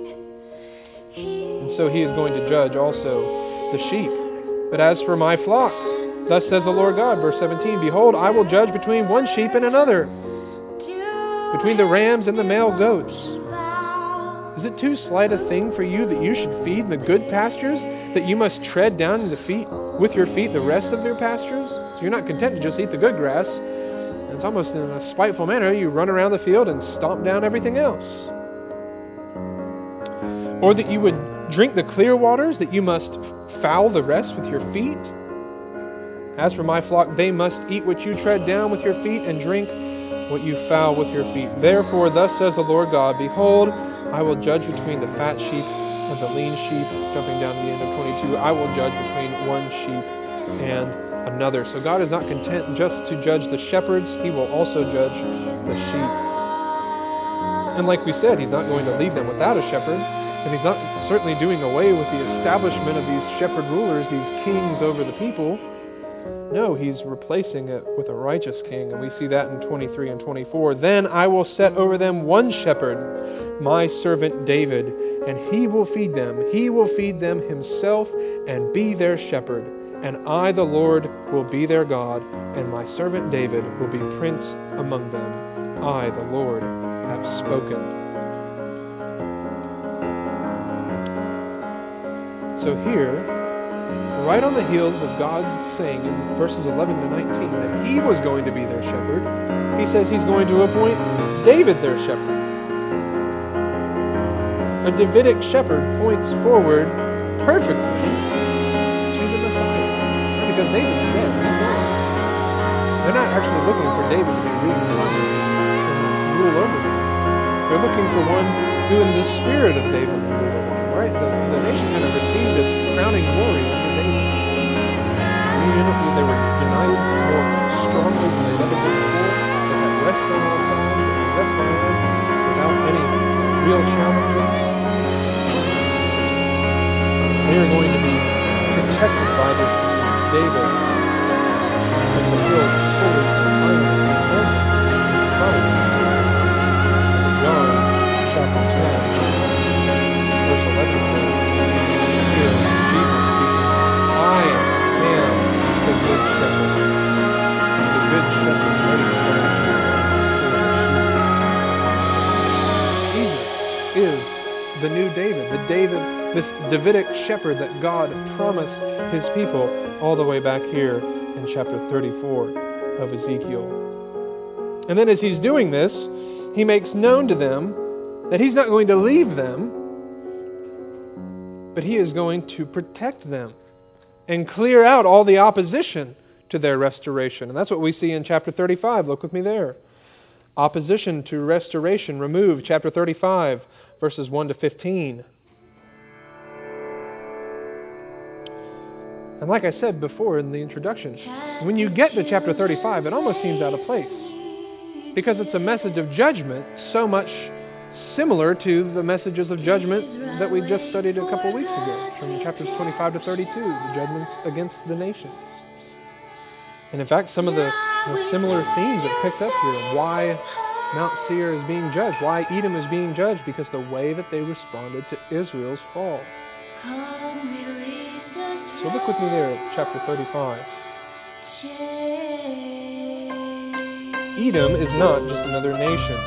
And so he is going to judge also the sheep. But as for my flock, thus says the Lord God, verse seventeen, behold, I will judge between one sheep and another, between the rams and the male goats. Is it too slight a thing for you that you should feed in the good pastures, that you must tread down in the feet with your feet the rest of your pastures? So you're not content to just eat the good grass. It's almost in a spiteful manner. You run around the field and stomp down everything else. Or that you would drink the clear waters, that you must foul the rest with your feet. As for my flock, they must eat what you tread down with your feet and drink what you foul with your feet. Therefore, thus says the Lord God, behold, I will judge between the fat sheep and the lean sheep. Jumping down to the end of twenty-two, I will judge between one sheep and another. So God is not content just to judge the shepherds, he will also judge the sheep. And like we said, he's not going to leave them without a shepherd, and he's not certainly doing away with the establishment of these shepherd rulers, these kings over the people. No, he's replacing it with a righteous king, and we see that in twenty-three and twenty-four. Then I will set over them one shepherd, my servant David, and he will feed them. He will feed them himself and be their shepherd. And I, the Lord, will be their God, and my servant David will be prince among them. I, the Lord, have spoken. So here, right on the heels of God saying in verses eleven to nineteen that he was going to be their shepherd, he says he's going to appoint David their shepherd. A Davidic shepherd points forward perfectly to the Messiah. Because David's dead, he's gone. They're not actually looking for David to be reincarnated and rule over them. They're looking for one who in the spirit of David will rule over them, right? The, the nation kind of received its crowning glory under David. They were united more strongly than they'd ever been before. They had rest on all sides. They left the land without any real challenges. They are going to be protected by this David and fulfilled fully and finally in his the new David, the David, this Davidic shepherd that God promised His people all the way back here in chapter thirty-four of Ezekiel. And then as He's doing this, He makes known to them that He's not going to leave them, but He is going to protect them and clear out all the opposition to their restoration. And that's what we see in chapter thirty-five. Look with me there. Opposition to restoration removed. Chapter thirty-five, verses one to fifteen. And like I said before in the introduction, when you get to chapter thirty-five, it almost seems out of place, because it's a message of judgment so much similar to the messages of judgment that we just studied a couple weeks ago, from chapters twenty-five to thirty-two, the judgments against the nations. And in fact, some of the, the similar themes that picked up here, why Mount Seir is being judged, why Edom is being judged, because the way that they responded to Israel's fall. So look with me there at chapter thirty-five. Edom is not just another nation.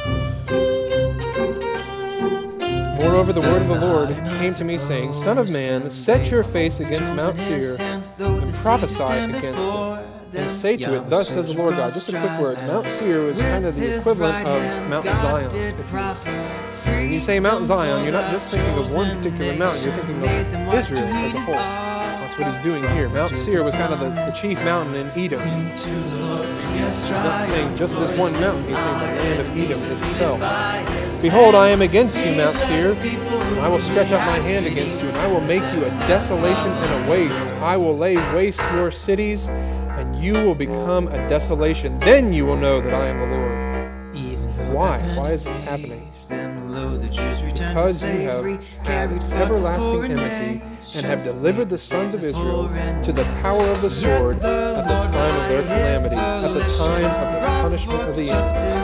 Moreover, the word of the Lord came to me, saying, Son of man, set your face against Mount Seir, and prophesy against it. And say to it, thus says the Lord God. Just a quick word. Mount Seir was kind of the equivalent of Mount Zion. When you say Mount Zion, you're not just thinking of one particular mountain, you're thinking of Israel as a whole. That's what He's doing here. Mount Seir was kind of the, the chief mountain in Edom. He's not saying just this one mountain, He's saying the land of Edom itself. Behold, I am against you, Mount Seir, and I will stretch out my hand against you, and I will make you a desolation and a waste. I will lay waste your cities, and you will become a desolation. Then you will know that I am the Lord. Why? Why is this happening? Because you have had everlasting enmity and have delivered the sons of Israel to the power of the sword at the time of their calamity, at the time of the punishment of the enemy.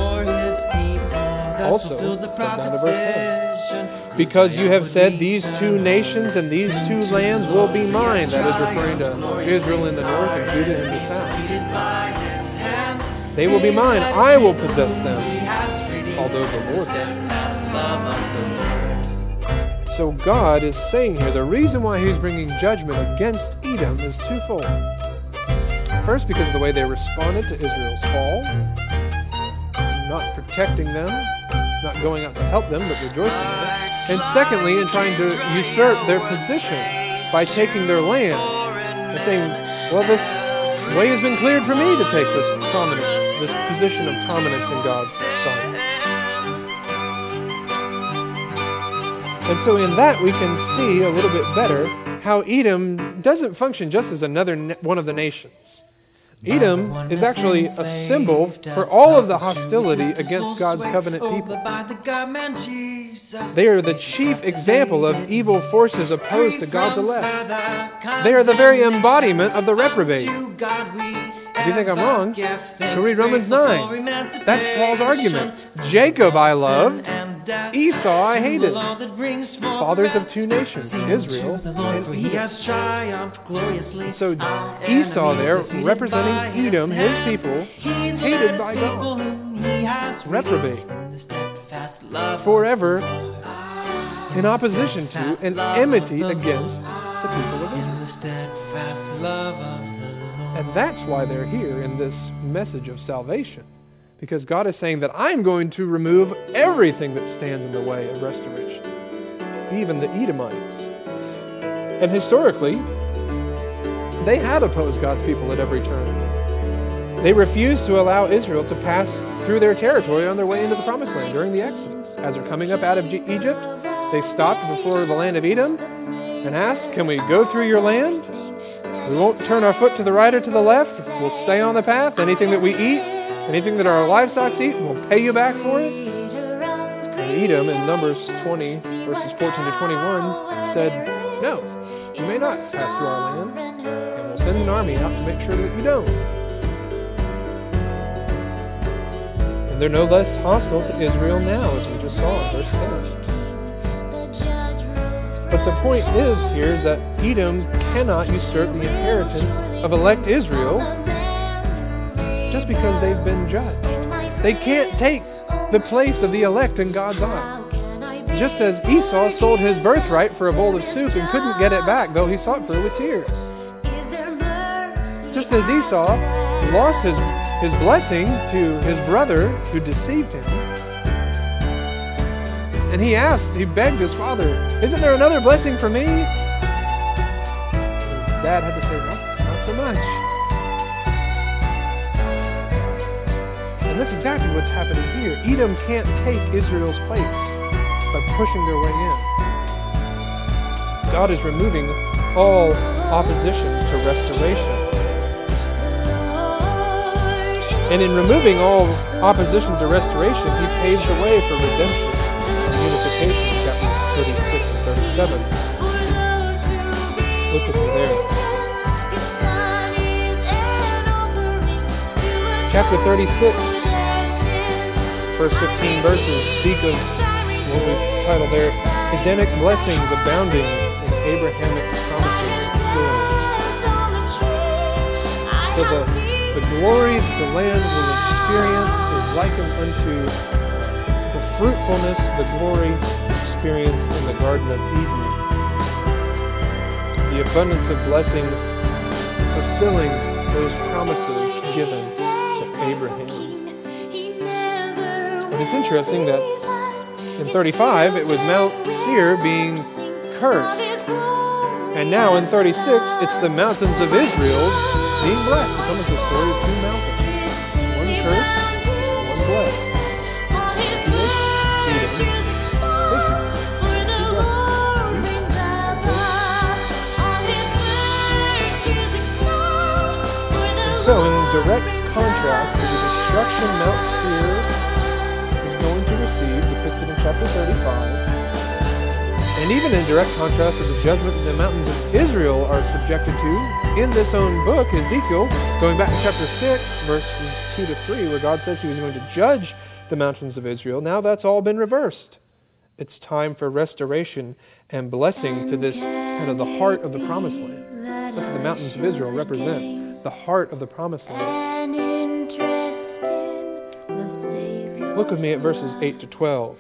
Also, down to verse ten. Because you have said, these two nations and these two lands will be mine. That is referring to Israel in the north and Judah in the south. They will be mine. I will possess them, although the Lord does. So God is saying here, the reason why He's bringing judgment against Edom is twofold. First, because of the way they responded to Israel's fall, not protecting them, not going out to help them, but rejoicing in it. And secondly, in trying to usurp their position by taking their land and saying, well, this way has been cleared for me to take this prominence, this position of prominence in God's sight. And so in that we can see a little bit better how Edom doesn't function just as another one of the nations. Edom is actually a symbol for all of the hostility against God's covenant people. They are the chief example of evil forces opposed to God's elect. They are the very embodiment of the reprobate. If you think I'm wrong, go read Romans nine. That's Paul's argument. Jacob I loved, Esau I hated. Fathers of two nations, Israel and Edom. So Esau there, representing Edom, his people, hated by God, reprobate, forever in opposition to and enmity against the people of Israel. And that's why they're here in this message of salvation. Because God is saying that I'm going to remove everything that stands in the way of restoration, even the Edomites. And historically, they had opposed God's people at every turn. They refused to allow Israel to pass through their territory on their way into the Promised Land during the Exodus. As they're coming up out of Egypt, they stopped before the land of Edom and asked, can we go through your land? We won't turn our foot to the right or to the left. We'll stay on the path. Anything that we eat, anything that our livestock eat, we'll pay you back for it. And Edom, in Numbers twenty, verses fourteen to twenty-one, said, no, you may not pass through our land, and we'll send an army out to make sure that you don't. And they're no less hostile to Israel now, as we just saw in verse ten. But the point is here is that Edom cannot usurp the inheritance of elect Israel just because they've been judged. They can't take the place of the elect in God's eyes. just as Esau sold his birthright for a bowl of soup and couldn't get it back, though he sought for it with tears. Just as Esau lost his, his blessing to his brother who deceived him, and he asked, he begged his father, isn't there another blessing for me? His dad had to say, no, not so much. And that's exactly what's happening here. Edom can't take Israel's place by pushing their way in. God is removing all opposition to restoration. And in removing all opposition to restoration, He paves the way for redemption and unification, chapters thirty-six and thirty-seven. Look at me there. Chapter thirty-six, first fifteen verses, speak of what we've titled there, Edenic blessings abounding in Abrahamic promises fulfilled. So the, the glory that the land will experience is likened unto the fruitfulness, the glory experienced in the Garden of Eden. The abundance of blessings fulfilling those promises given to Abraham. And it's interesting that in thirty-five, it was Mount Seir being cursed. And now in thirty-six, it's the mountains of Israel being blessed. It's almost a story of two mountains. One cursed, one blessed. And so, in direct contrast to the destruction Mount Seir is going to receive, depicted in chapter thirty-five, and even in direct contrast to the judgment that the mountains of Israel are subjected to, in this own book, Ezekiel, going back to chapter six, verses two to three, where God says He was going to judge the mountains of Israel, now that's all been reversed. It's time for restoration and blessing to this kind of the heart of the promised land. That's what the mountains of Israel represent, the heart of the promised land. Look with me at verses eight to twelve.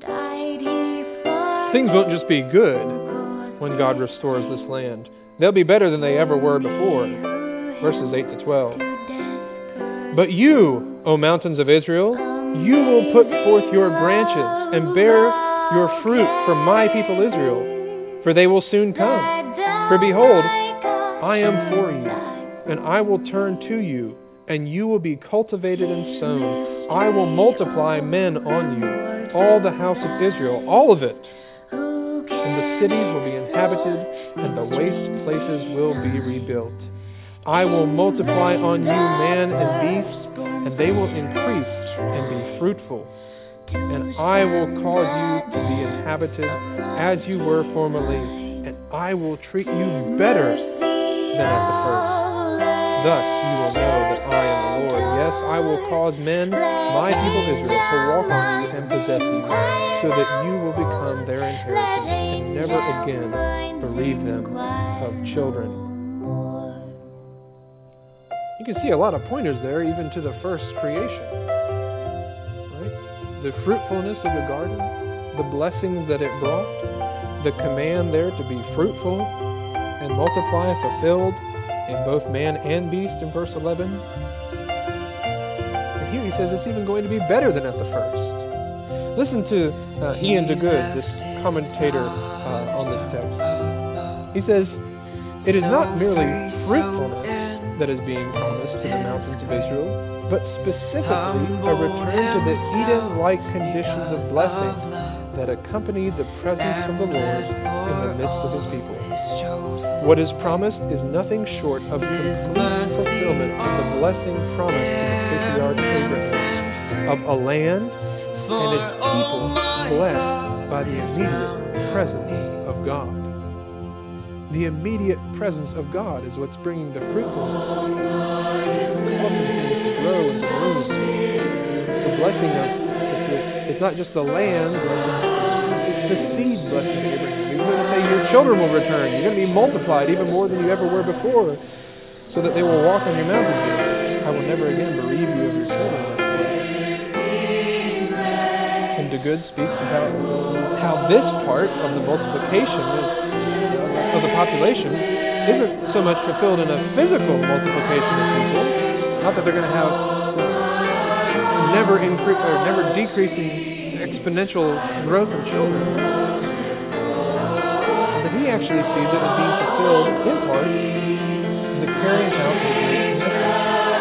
Things won't just be good when God restores this land. They'll be better than they ever were before. Verses eight to twelve. But you, O mountains of Israel, you will put forth your branches and bear your fruit for my people Israel, for they will soon come. For behold, I am for you, and I will turn to you, and you will be cultivated and sown. I will multiply men on you, all the house of Israel, all of it. And the cities will be inhabited, and the waste places will be rebuilt. I will multiply on you man and beast, and they will increase and be fruitful. And I will cause you to be inhabited as you were formerly, and I will treat you better than at the first. Thus you will know that I am the Lord. Yes, I will cause men, my people Israel, to walk on you and possess you, so that you will become their inheritance, and never again bereave them of children. You can see a lot of pointers there, even to the first creation. Right? The fruitfulness of the garden, the blessings that it brought, the command there to be fruitful and multiply, fulfilled in both man and beast in verse eleven. And here he says it's even going to be better than at the first. Listen to uh, Ian DeGood, this commentator uh, on this text. He says, it is not merely fruitfulness that is being promised to the mountains of Israel, but specifically a return to the Eden-like conditions of blessing that accompanied the presence of the Lord in the midst of His people. What is promised is nothing short of complete fulfillment of the blessing promised to the patriarch Abraham, of a land and its people blessed by the immediate presence of God. The immediate presence of God is what's bringing the fruitfulness, helping things to grow and bloom. The blessing of, it's not just the land, it's the seed blessing of Abraham. He's going to say your children will return. You're going to be multiplied even more than you ever were before, so that they will walk on your mountains. I will never again bereave you of your children. And Good speaks about how this part of the multiplication of, of the population isn't so much fulfilled in a physical multiplication of people. Not that they're going to have never incre- or never decreasing exponential growth of children. But he actually sees it as being fulfilled in part in the carrying out of the Great Commission.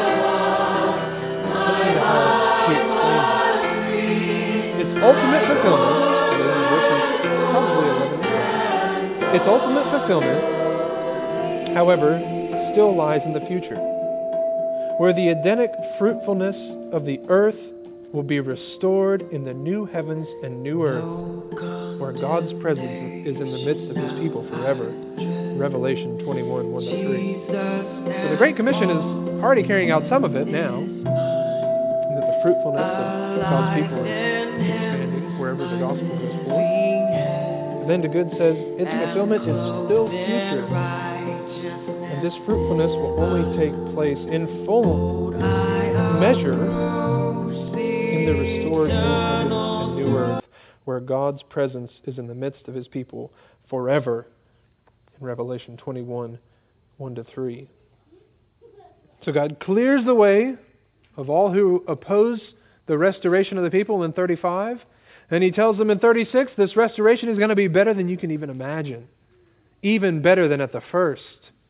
Listen to how he explains it. Its ultimate fulfillment, and this is verses probably eleven, its ultimate fulfillment, however, still lies in the future, where the Edenic fruitfulness of the earth will be restored in the new heavens and new earth, where God's presence is in the midst of His people forever. Revelation twenty-one, one to three. So the Great Commission is already carrying out some of it now, and that the fruitfulness of God's people is expanding wherever the gospel goes forth. And then the Good says its fulfillment is still future, and this fruitfulness will only take place in full measure in the restored new heavens and new earth, where God's presence is in the midst of His people forever. In Revelation twenty-one, one to three. So God clears the way of all who oppose the restoration of the people in thirty-five, and He tells them in thirty-six, this restoration is going to be better than you can even imagine. Even better than at the first.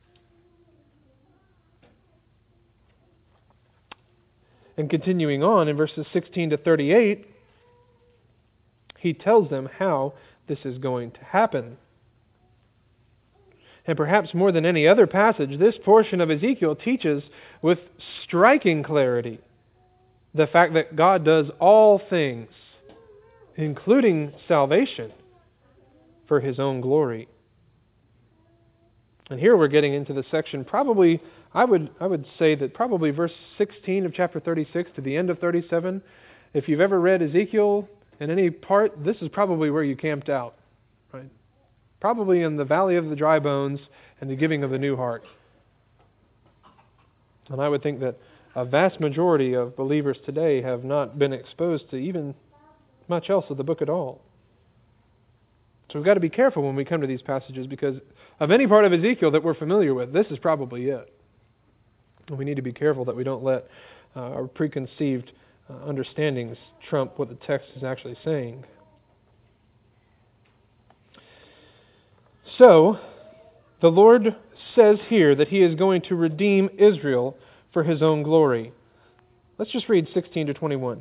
And continuing on in verses sixteen to thirty-eight, He tells them how this is going to happen. And perhaps more than any other passage, this portion of Ezekiel teaches with striking clarity the fact that God does all things, including salvation, for His own glory. And here we're getting into the section, probably, I would I would say that probably verse sixteen of chapter thirty-six to the end of thirty-seven, if you've ever read Ezekiel in any part, this is probably where you camped out, right? Probably in the valley of the dry bones and the giving of the new heart. And I would think that a vast majority of believers today have not been exposed to even much else of the book at all. So we've got to be careful when we come to these passages, because of any part of Ezekiel that we're familiar with, this is probably it. And we need to be careful that we don't let uh, our preconceived uh, understandings trump what the text is actually saying. So, the Lord says here that He is going to redeem Israel for His own glory. Let's just read sixteen to twenty-one.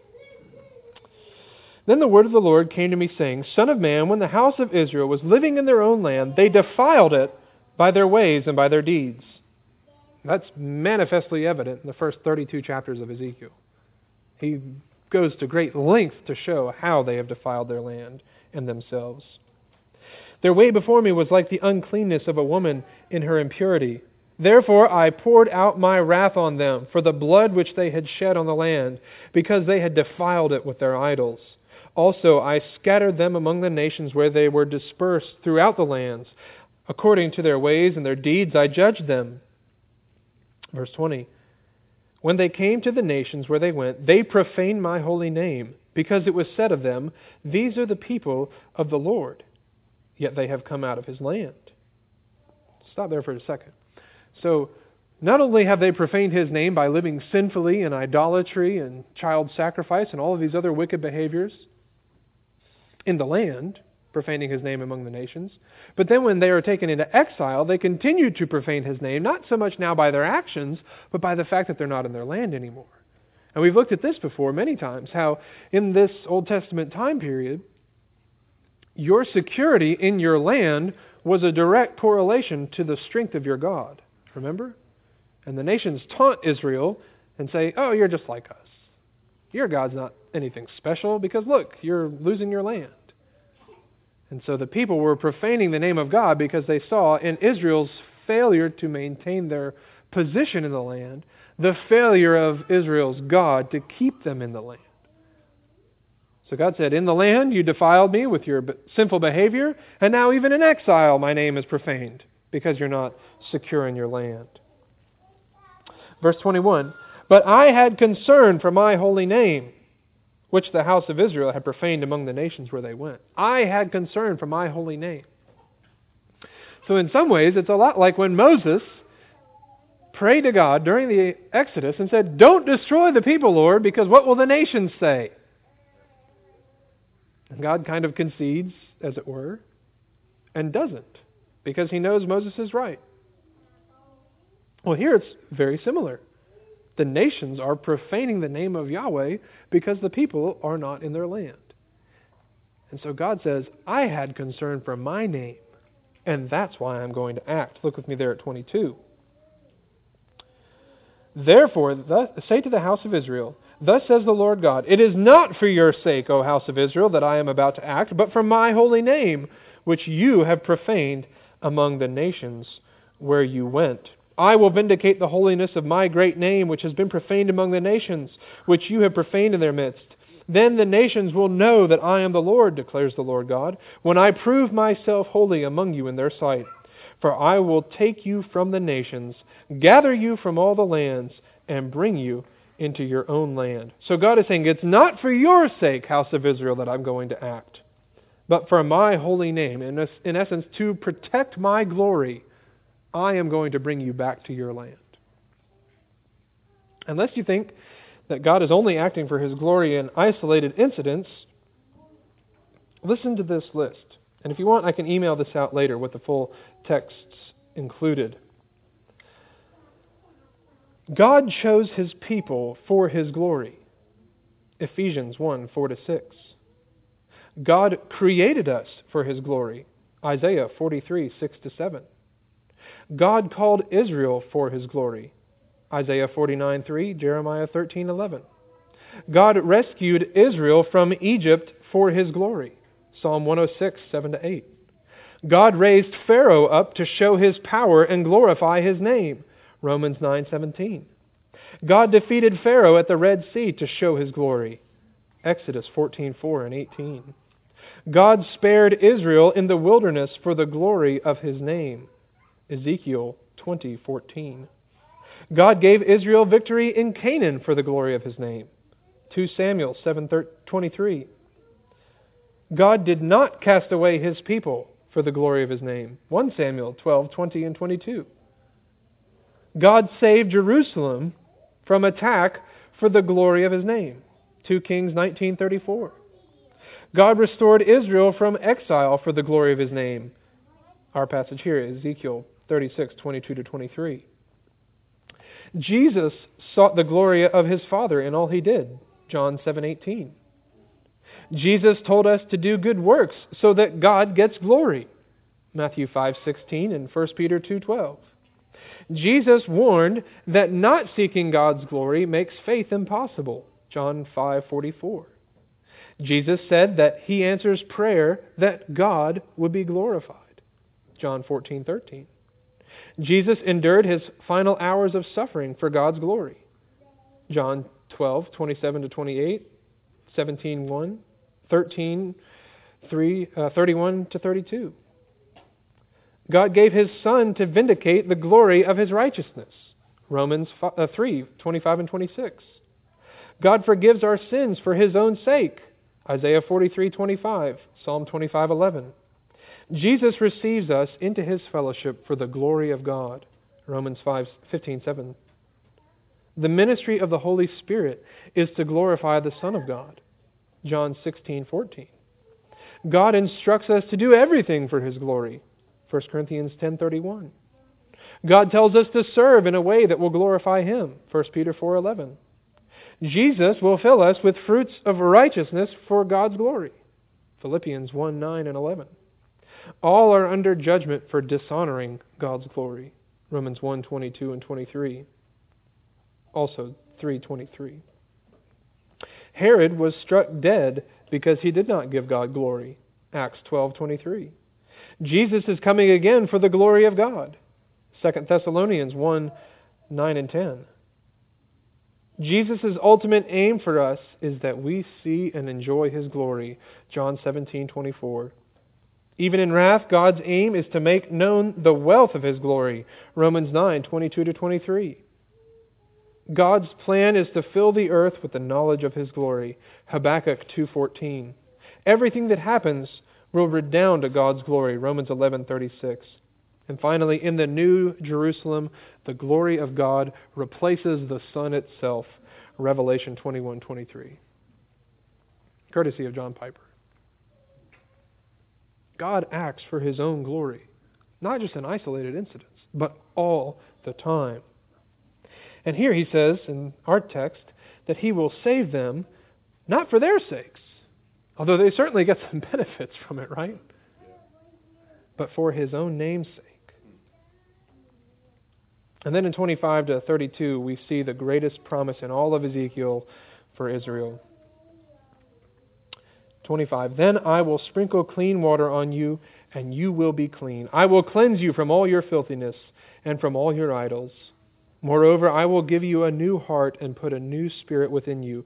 Then the word of the Lord came to me, saying, Son of man, when the house of Israel was living in their own land, they defiled it by their ways and by their deeds. That's manifestly evident in the first thirty-two chapters of Ezekiel. He goes to great length to show how they have defiled their land and themselves. Their way before me was like the uncleanness of a woman in her impurity. Therefore I poured out my wrath on them for the blood which they had shed on the land, because they had defiled it with their idols. Also I scattered them among the nations where they were dispersed throughout the lands. According to their ways and their deeds I judged them. Verse twenty. When they came to the nations where they went, they profaned my holy name, because it was said of them, These are the people of the Lord. Yet they have come out of His land. Stop there for a second. So, not only have they profaned His name by living sinfully in idolatry and child sacrifice and all of these other wicked behaviors in the land, profaning His name among the nations, but then when they are taken into exile, they continue to profane His name, not so much now by their actions, but by the fact that they're not in their land anymore. And we've looked at this before many times, how in this Old Testament time period, your security in your land was a direct correlation to the strength of your God. Remember? And the nations taunt Israel and say, oh, you're just like us. Your God's not anything special because look, you're losing your land. And so the people were profaning the name of God because they saw in Israel's failure to maintain their position in the land, the failure of Israel's God to keep them in the land. So God said, in the land you defiled me with your sinful behavior, and now even in exile my name is profaned because you're not secure in your land. Verse twenty-one, but I had concern for my holy name. which the house of Israel had profaned among the nations where they went. I had concern for my holy name. So in some ways, it's a lot like when Moses prayed to God during the Exodus and said, don't destroy the people, Lord, because what will the nations say? And God kind of concedes, as it were, and doesn't, because he knows Moses is right. Well, here it's very similar. The nations are profaning the name of Yahweh because the people are not in their land. And so God says, I had concern for my name, and that's why I'm going to act. Look with me there at twenty-two. Therefore, thus, say to the house of Israel, thus says the Lord God, it is not for your sake, O house of Israel, that I am about to act, but for my holy name, which you have profaned among the nations where you went. I will vindicate the holiness of my great name, which has been profaned among the nations, which you have profaned in their midst. Then the nations will know that I am the Lord, declares the Lord God, when I prove myself holy among you in their sight. For I will take you from the nations, gather you from all the lands, and bring you into your own land. So God is saying, it's not for your sake, house of Israel, that I'm going to act, but for my holy name. In, in essence, to protect my glory, I am going to bring you back to your land. Unless you think that God is only acting for His glory in isolated incidents, listen to this list. And if you want, I can email this out later with the full texts included. God chose His people for His glory. Ephesians one, four to six. God created us for His glory. Isaiah forty-three, six to seven. God called Israel for His glory. Isaiah forty-nine, three, Jeremiah thirteen, eleven. God rescued Israel from Egypt for His glory. Psalm one oh six, seven to eight. God raised Pharaoh up to show His power and glorify His name. Romans nine, seventeen. God defeated Pharaoh at the Red Sea to show His glory. Exodus fourteen, four and eighteen. God spared Israel in the wilderness for the glory of His name. Ezekiel twenty, fourteen. God gave Israel victory in Canaan for the glory of His name. Second Samuel seven, twenty-three. God did not cast away His people for the glory of His name. First Samuel twelve, twenty and twenty-two. God saved Jerusalem from attack for the glory of His name. Second Kings nineteen, thirty-four. God restored Israel from exile for the glory of His name. Our passage here, Ezekiel thirty-six, twenty-two to twenty-three. Jesus sought the glory of His Father in all He did. John seven, eighteen. Jesus told us to do good works so that God gets glory. Matthew five, sixteen and First Peter two, twelve. Jesus warned that not seeking God's glory makes faith impossible. John five, forty-four. Jesus said that He answers prayer that God would be glorified. John fourteen, thirteen. Jesus endured His final hours of suffering for God's glory. John twelve, twenty-seven to twenty-eight, seventeen, one, thirteen, three, uh, thirty-one to thirty-two. God gave His Son to vindicate the glory of His righteousness. Romans three, twenty-five and twenty-six. God forgives our sins for His own sake. Isaiah forty-three, twenty-five, Psalm twenty-five, eleven. Jesus receives us into His fellowship for the glory of God. Romans five, fifteen, seven. The ministry of the Holy Spirit is to glorify the Son of God. John sixteen, fourteen. God instructs us to do everything for His glory. First Corinthians ten, thirty-one. God tells us to serve in a way that will glorify Him. First Peter four, eleven. Jesus will fill us with fruits of righteousness for God's glory. Philippians one, nine and eleven. All are under judgment for dishonoring God's glory. Romans one, twenty-two and twenty-three. Also three, twenty-three. Herod was struck dead because he did not give God glory. Acts twelve, twenty-three. Jesus is coming again for the glory of God. Second Thessalonians one, nine and ten. Jesus' ultimate aim for us is that we see and enjoy His glory. John seventeen, twenty-four. Even in wrath, God's aim is to make known the wealth of His glory. Romans nine, twenty-two to twenty-three. God's plan is to fill the earth with the knowledge of His glory. Habakkuk two fourteen. Everything that happens will redound to God's glory. Romans eleven thirty-six. And finally, in the New Jerusalem, the glory of God replaces the sun itself. Revelation twenty-one twenty-three. Courtesy of John Piper. God acts for His own glory, not just in isolated incidents, but all the time. And here He says in our text that He will save them, not for their sakes, although they certainly get some benefits from it, right? But for His own name's sake. And then in twenty-five to thirty-two, we see the greatest promise in all of Ezekiel for Israel. twenty-five, then I will sprinkle clean water on you, and you will be clean. I will cleanse you from all your filthiness and from all your idols. Moreover, I will give you a new heart and put a new spirit within you.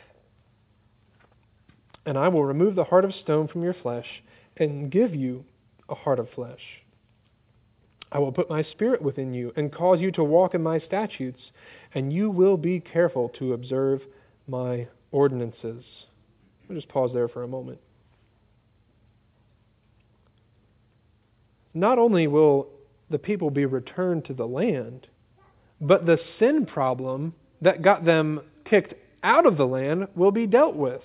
And I will remove the heart of stone from your flesh and give you a heart of flesh. I will put my spirit within you and cause you to walk in my statutes, and you will be careful to observe my ordinances. We'll just pause there for a moment. Not only will the people be returned to the land, but the sin problem that got them kicked out of the land will be dealt with.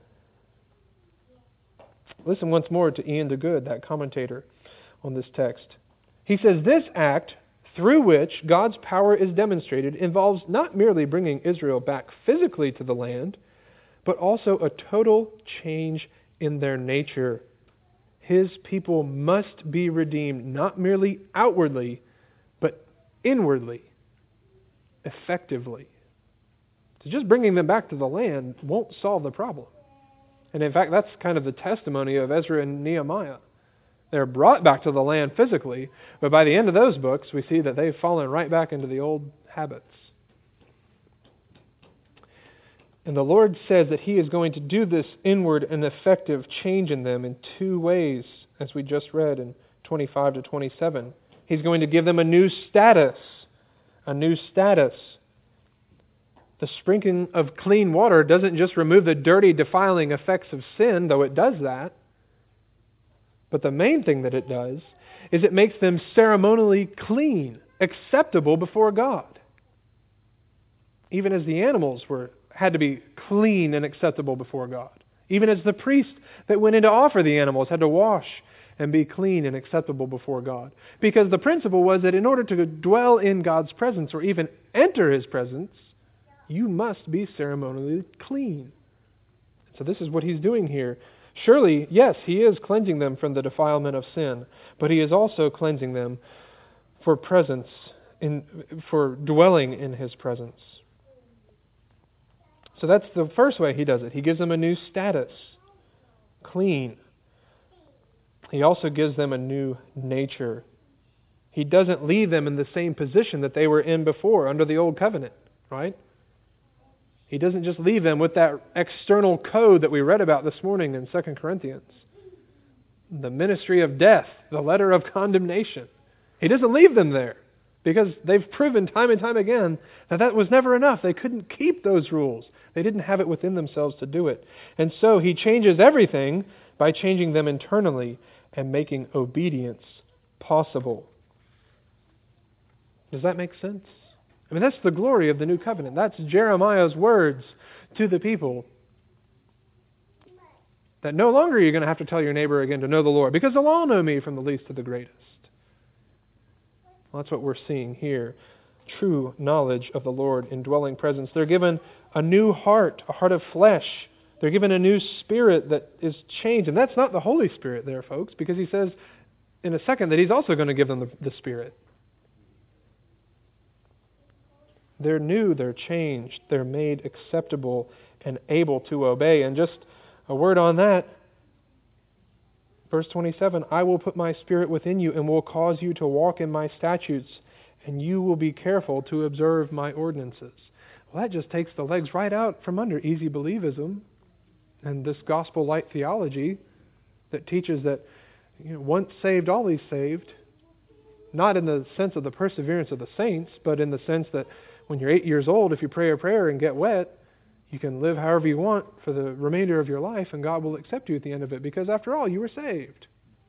Listen once more to Ian DeGood, that commentator on this text. He says, this act, through which God's power is demonstrated, involves not merely bringing Israel back physically to the land, but also a total change in their nature. His people must be redeemed, not merely outwardly, but inwardly, effectively. So just bringing them back to the land won't solve the problem. And in fact, that's kind of the testimony of Ezra and Nehemiah. They're brought back to the land physically, but by the end of those books, we see that they've fallen right back into the old habits. And the Lord says that He is going to do this inward and effective change in them in two ways, as we just read in twenty-five to twenty-seven. He's going to give them a new status. A new status. The sprinkling of clean water doesn't just remove the dirty, defiling effects of sin, though it does that. But the main thing that it does is it makes them ceremonially clean, acceptable before God. Even as the animals were had to be clean and acceptable before God. Even as the priest that went in to offer the animals had to wash and be clean and acceptable before God. Because the principle was that in order to dwell in God's presence or even enter His presence, you must be ceremonially clean. So this is what He's doing here. Surely, yes, He is cleansing them from the defilement of sin, but He is also cleansing them for presence, in, for dwelling in His presence. So that's the first way He does it. He gives them a new status, clean. He also gives them a new nature. He doesn't leave them in the same position that they were in before under the old covenant, right? He doesn't just leave them with that external code that we read about this morning in Second Corinthians. The ministry of death, the letter of condemnation. He doesn't leave them there because they've proven time and time again that that was never enough. They couldn't keep those rules. They didn't have it within themselves to do it. And so He changes everything by changing them internally and making obedience possible. Does that make sense? I mean, that's the glory of the new covenant. That's Jeremiah's words to the people. That no longer you're going to have to tell your neighbor again to know the Lord, because they'll all know me from the least to the greatest. Well, that's what we're seeing here. True knowledge of the Lord, indwelling presence. They're given a new heart, a heart of flesh. They're given a new spirit that is changed. And that's not the Holy Spirit there, folks, because He says in a second that He's also going to give them the, the Spirit. They're new, they're changed, they're made acceptable and able to obey. And just a word on that. Verse twenty-seven, I will put my Spirit within you and will cause you to walk in my statutes, and you will be careful to observe my ordinances. Well, that just takes the legs right out from under easy believism and this gospel-light theology that teaches that, you know, once saved, always saved. Not in the sense of the perseverance of the saints, but in the sense that when you're eight years old, if you pray a prayer and get wet, you can live however you want for the remainder of your life, and God will accept you at the end of it, because after all, you were saved.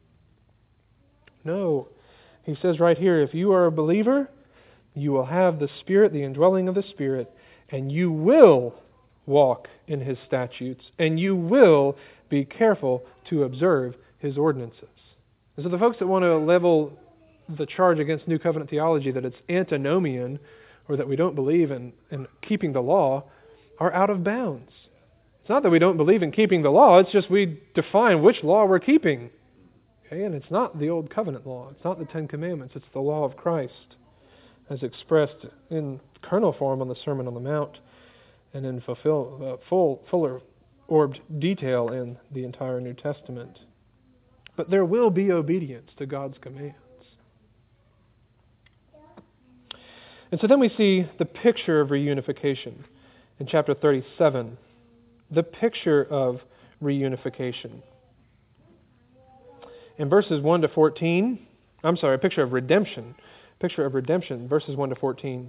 No. He says right here, if you are a believer, you will have the Spirit, the indwelling of the Spirit, and you will walk in His statutes, and you will be careful to observe His ordinances. And so the folks that want to level the charge against New Covenant theology that it's antinomian, or that we don't believe in, in keeping the law, are out of bounds. It's not that we don't believe in keeping the law, it's just we define which law we're keeping. Okay, and it's not the Old Covenant law. It's not the Ten Commandments. It's the law of Christ, as expressed in kernel form on the Sermon on the Mount, and in fulfill, uh, full, fuller orbed detail in the entire New Testament. But there will be obedience to God's commands. And so then we see the picture of reunification in chapter thirty-seven. The picture of reunification. In verses one to fourteen, I'm sorry, a picture of redemption. Picture of redemption, verses one to fourteen.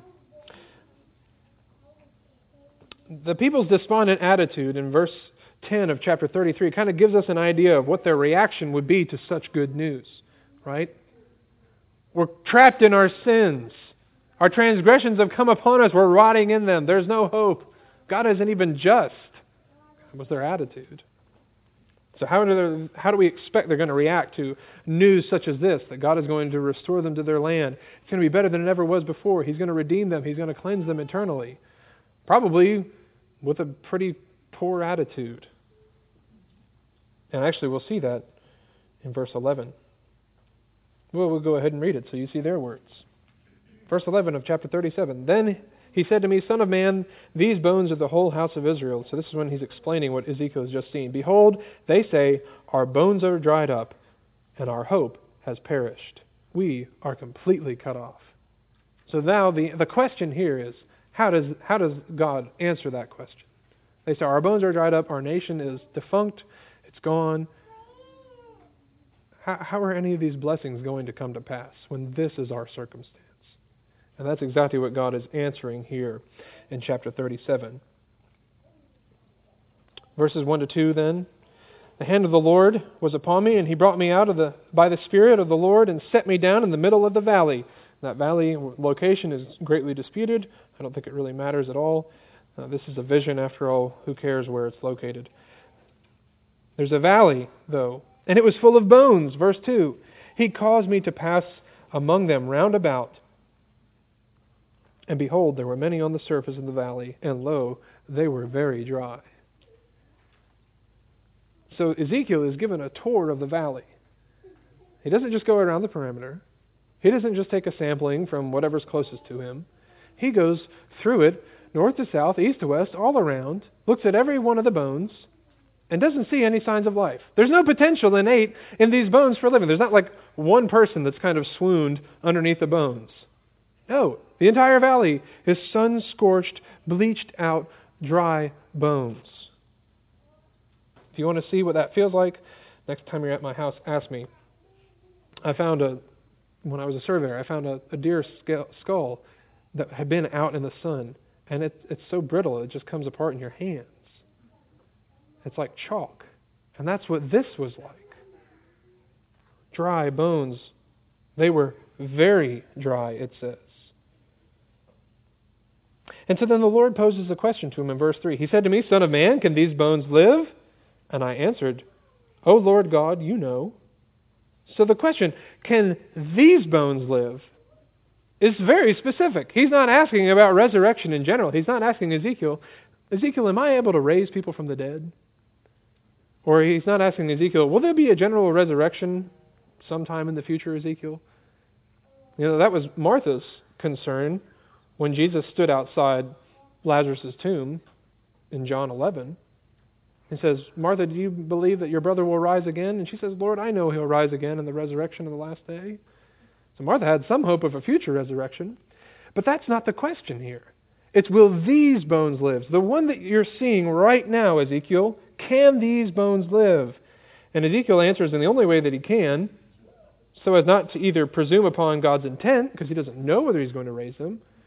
The people's despondent attitude in verse ten of chapter thirty-three kind of gives us an idea of what their reaction would be to such good news, right? We're trapped in our sins. Our transgressions have come upon us. We're rotting in them. There's no hope. God isn't even just. That was their attitude. So how do, they, how do we expect they're going to react to news such as this, that God is going to restore them to their land? It's going to be better than it ever was before. He's going to redeem them. He's going to cleanse them eternally. Probably with a pretty poor attitude. And actually we'll see that in verse eleven. Well, we'll go ahead and read it so you see their words. Verse eleven of chapter thirty-seven. Then he said to me, Son of man, these bones are the whole house of Israel. So this is when he's explaining what Ezekiel has just seen. Behold, they say, our bones are dried up, and our hope has perished. We are completely cut off. So now the, the question here is, how does, how does God answer that question? They say, our bones are dried up, our nation is defunct, it's gone. How, how are any of these blessings going to come to pass when this is our circumstance? And that's exactly what God is answering here in chapter thirty-seven. Verses one to two then. The hand of the Lord was upon me, and He brought me out of the by the Spirit of the Lord and set me down in the middle of the valley. That valley location is greatly disputed. I don't think it really matters at all. Uh, this is a vision after all. Who cares where it's located? There's a valley, though, and it was full of bones. Verse two. He caused me to pass among them round about. And behold, there were many on the surface of the valley, and lo, they were very dry. So Ezekiel is given a tour of the valley. He doesn't just go around the perimeter. He doesn't just take a sampling from whatever's closest to him. He goes through it, north to south, east to west, all around, looks at every one of the bones, and doesn't see any signs of life. There's no potential innate in these bones for living. There's not like one person that's kind of swooned underneath the bones. No, the entire valley is sun-scorched, bleached out, dry bones. If you want to see what that feels like, next time you're at my house, ask me. I found a, when I was a surveyor, I found a, a deer skull that had been out in the sun, and it, it's so brittle it just comes apart in your hands. It's like chalk. And that's what this was like. Dry bones. They were very dry, it says. And so then the Lord poses a question to him in verse three. He said to me, Son of man, can these bones live? And I answered, O Lord God, you know. So the question, can these bones live, is very specific. He's not asking about resurrection in general. He's not asking Ezekiel, Ezekiel, am I able to raise people from the dead? Or he's not asking Ezekiel, will there be a general resurrection sometime in the future, Ezekiel? You know, that was Martha's concern when Jesus stood outside Lazarus' tomb in John eleven. He says, Martha, do you believe that your brother will rise again? And she says, Lord, I know he'll rise again in the resurrection of the last day. So Martha had some hope of a future resurrection. But that's not the question here. It's, will these bones live? The one that you're seeing right now, Ezekiel, can these bones live? And Ezekiel answers in the only way that he can, so as not to either presume upon God's intent, because he doesn't know whether he's going to raise them,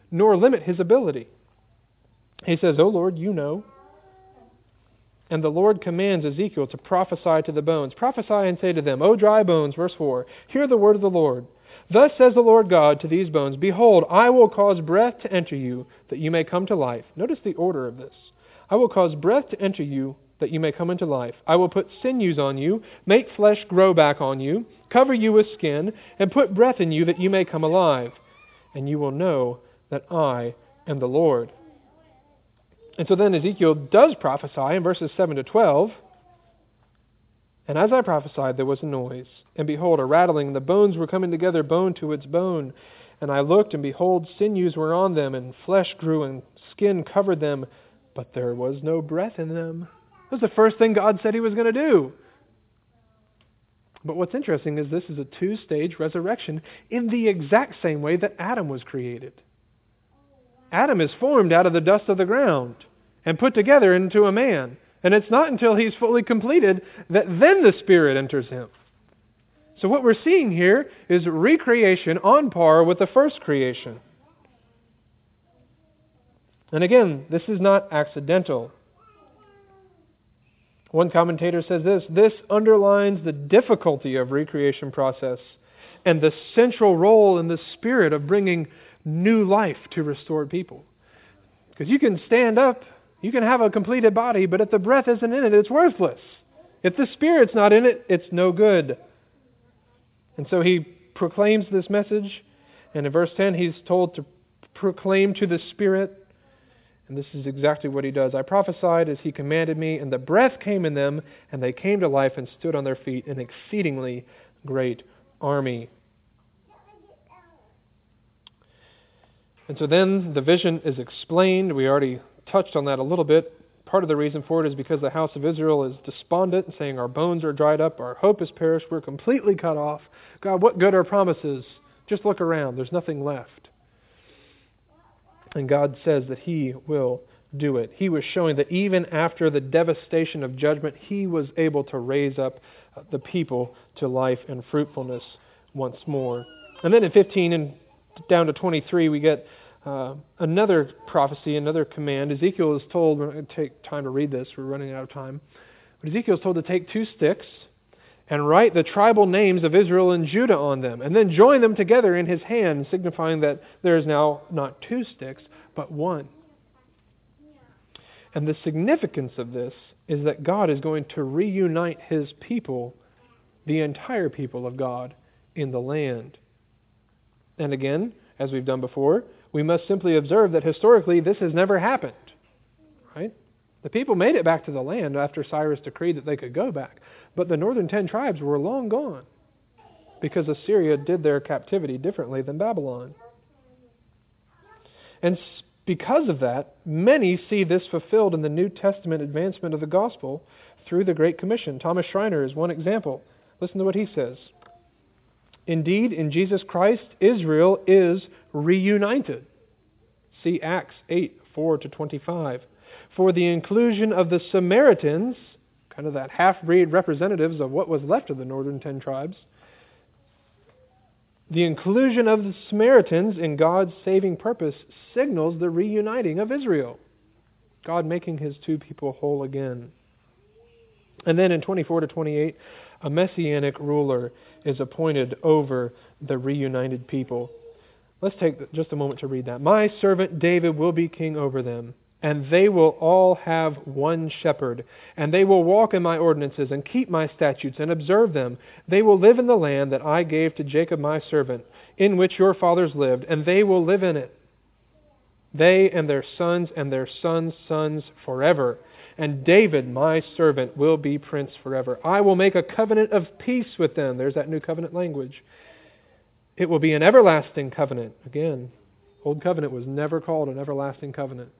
nor limit his ability. He says, "O Lord, you know." And the Lord commands Ezekiel to prophesy to the bones. Prophesy and say to them, "O dry bones," verse four, "hear the word of the Lord. Thus says the Lord God to these bones, Behold, I will cause breath to enter you, that you may come to life." Notice the order of this. "I will cause breath to enter you, that you may come into life. I will put sinews on you, make flesh grow back on you, cover you with skin, and put breath in you, that you may come alive. And you will know that I am the Lord." And so then Ezekiel does prophesy in verses seven to twelve. "And as I prophesied, there was a noise. And behold, a rattling, and the bones were coming together, bone to its bone. And I looked, and behold, sinews were on them, and flesh grew, and skin covered them, but there was no breath in them." That was the first thing God said He was going to do. But what's interesting is this is a two-stage resurrection in the exact same way that Adam was created. Adam is formed out of the dust of the ground and put together into a man. And it's not until he's fully completed that then the Spirit enters him. So what we're seeing here is recreation on par with the first creation. And again, this is not accidental. One commentator says this, "This underlines the difficulty of recreation process and the central role in the Spirit of bringing new life to restored people." Because you can stand up, you can have a completed body, but if the breath isn't in it, it's worthless. If the Spirit's not in it, it's no good. And so he proclaims this message, and in verse ten he's told to proclaim to the Spirit, and this is exactly what he does. "I prophesied as he commanded me, and the breath came in them, and they came to life and stood on their feet, an exceedingly great army." And so then the vision is explained. We already touched on that a little bit. Part of the reason for it is because the house of Israel is despondent, saying, "Our bones are dried up, our hope is perished, we're completely cut off. God, what good are promises? Just look around, there's nothing left." And God says that He will do it. He was showing that even after the devastation of judgment, He was able to raise up the people to life and fruitfulness once more. And then in fifteen and down to twenty-three, we get uh, another prophecy, another command. Ezekiel is told, we're not going to take time to read this, we're running out of time. But Ezekiel is told to take two sticks and write the tribal names of Israel and Judah on them, and then join them together in his hand, signifying that there is now not two sticks, but one. And the significance of this is that God is going to reunite His people, the entire people of God, in the land. And again, as we've done before, we must simply observe that historically this has never happened. Right? The people made it back to the land after Cyrus decreed that they could go back. But the northern ten tribes were long gone because Assyria did their captivity differently than Babylon. And because of that, many see this fulfilled in the New Testament advancement of the gospel through the Great Commission. Thomas Schreiner is one example. Listen to what he says. "Indeed, in Jesus Christ, Israel is reunited." See Acts eight, four to twenty-five. "For the inclusion of the Samaritans," kind of that half-breed representatives of what was left of the northern ten tribes, "the inclusion of the Samaritans in God's saving purpose signals the reuniting of Israel." God making His two people whole again. And then in twenty-four to twenty-eight, a messianic ruler is appointed over the reunited people. Let's take just a moment to read that. "My servant David will be king over them, and they will all have one shepherd, and they will walk in my ordinances and keep my statutes and observe them. They will live in the land that I gave to Jacob my servant, in which your fathers lived, and they will live in it. They and their sons and their sons' sons forever. And David, my servant, will be prince forever. I will make a covenant of peace with them." There's that new covenant language. "It will be an everlasting covenant." Again, Old Covenant was never called an everlasting covenant.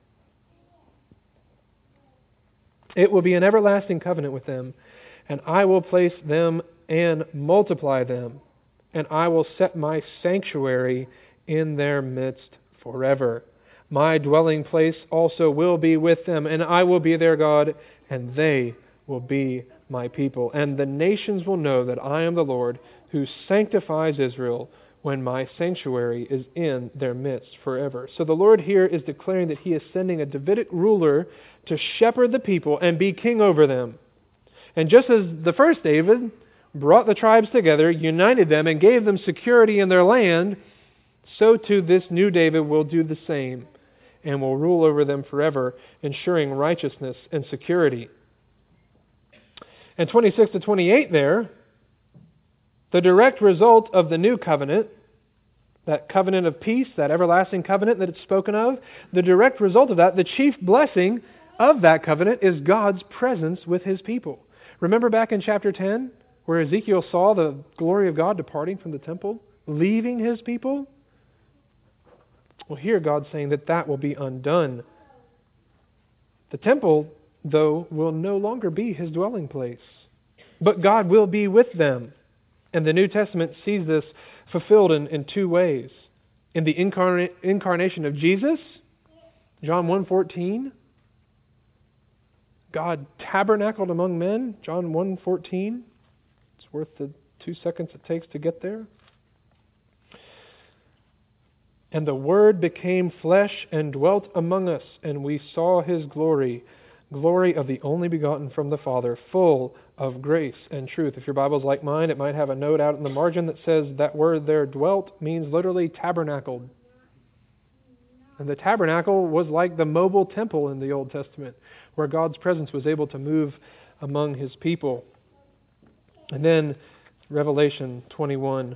"It will be an everlasting covenant with them, and I will place them and multiply them, and I will set my sanctuary in their midst forever. My dwelling place also will be with them, and I will be their God, and they will be my people. And the nations will know that I am the Lord, who sanctifies Israel when my sanctuary is in their midst forever. So the Lord here is declaring that He is sending a Davidic ruler to shepherd the people and be king over them. And just as the first David brought the tribes together, united them, and gave them security in their land, so too this new David will do the same and will rule over them forever, ensuring righteousness and security. And twenty-six to twenty-eight there, the direct result of the new covenant, that covenant of peace, that everlasting covenant that it's spoken of, the direct result of that, the chief blessing of that covenant is God's presence with His people. Remember back in chapter ten, where Ezekiel saw the glory of God departing from the temple, leaving His people? Well, here God's saying that that will be undone. The temple, though, will no longer be His dwelling place, but God will be with them. And the New Testament sees this fulfilled in, in two ways. In the incarnate, incarnation of Jesus, John one fourteen, God tabernacled among men, John one fourteen. It's worth the two seconds it takes to get there. And the Word became flesh and dwelt among us, and we saw His glory, glory of the only begotten from the Father, full of grace and truth. If your Bible's like mine, it might have a note out in the margin that says that word there, dwelt, means literally tabernacled. And the tabernacle was like the mobile temple in the Old Testament, where God's presence was able to move among His people. And then Revelation twenty-one.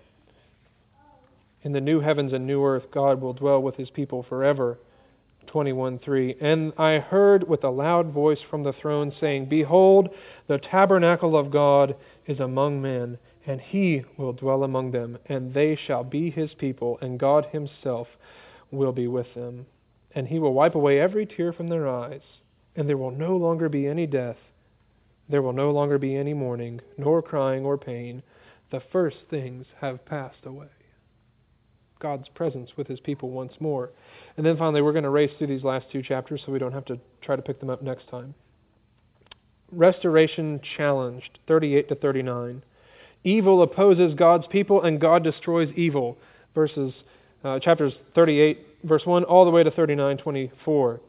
In the new heavens and new earth, God will dwell with His people forever. twenty-one three. And I heard with a loud voice from the throne saying, Behold, the tabernacle of God is among men, and He will dwell among them, and they shall be His people, and God Himself will be with them. And He will wipe away every tear from their eyes, and there will no longer be any death. There will no longer be any mourning, nor crying or pain. The first things have passed away. God's presence with His people once more. And then finally, we're going to race through these last two chapters so we don't have to try to pick them up next time. Restoration challenged, thirty-eight to thirty-nine. Evil opposes God's people and God destroys evil. Verses, uh, chapters thirty-eight, verse one, all the way to thirty-nine, twenty-four.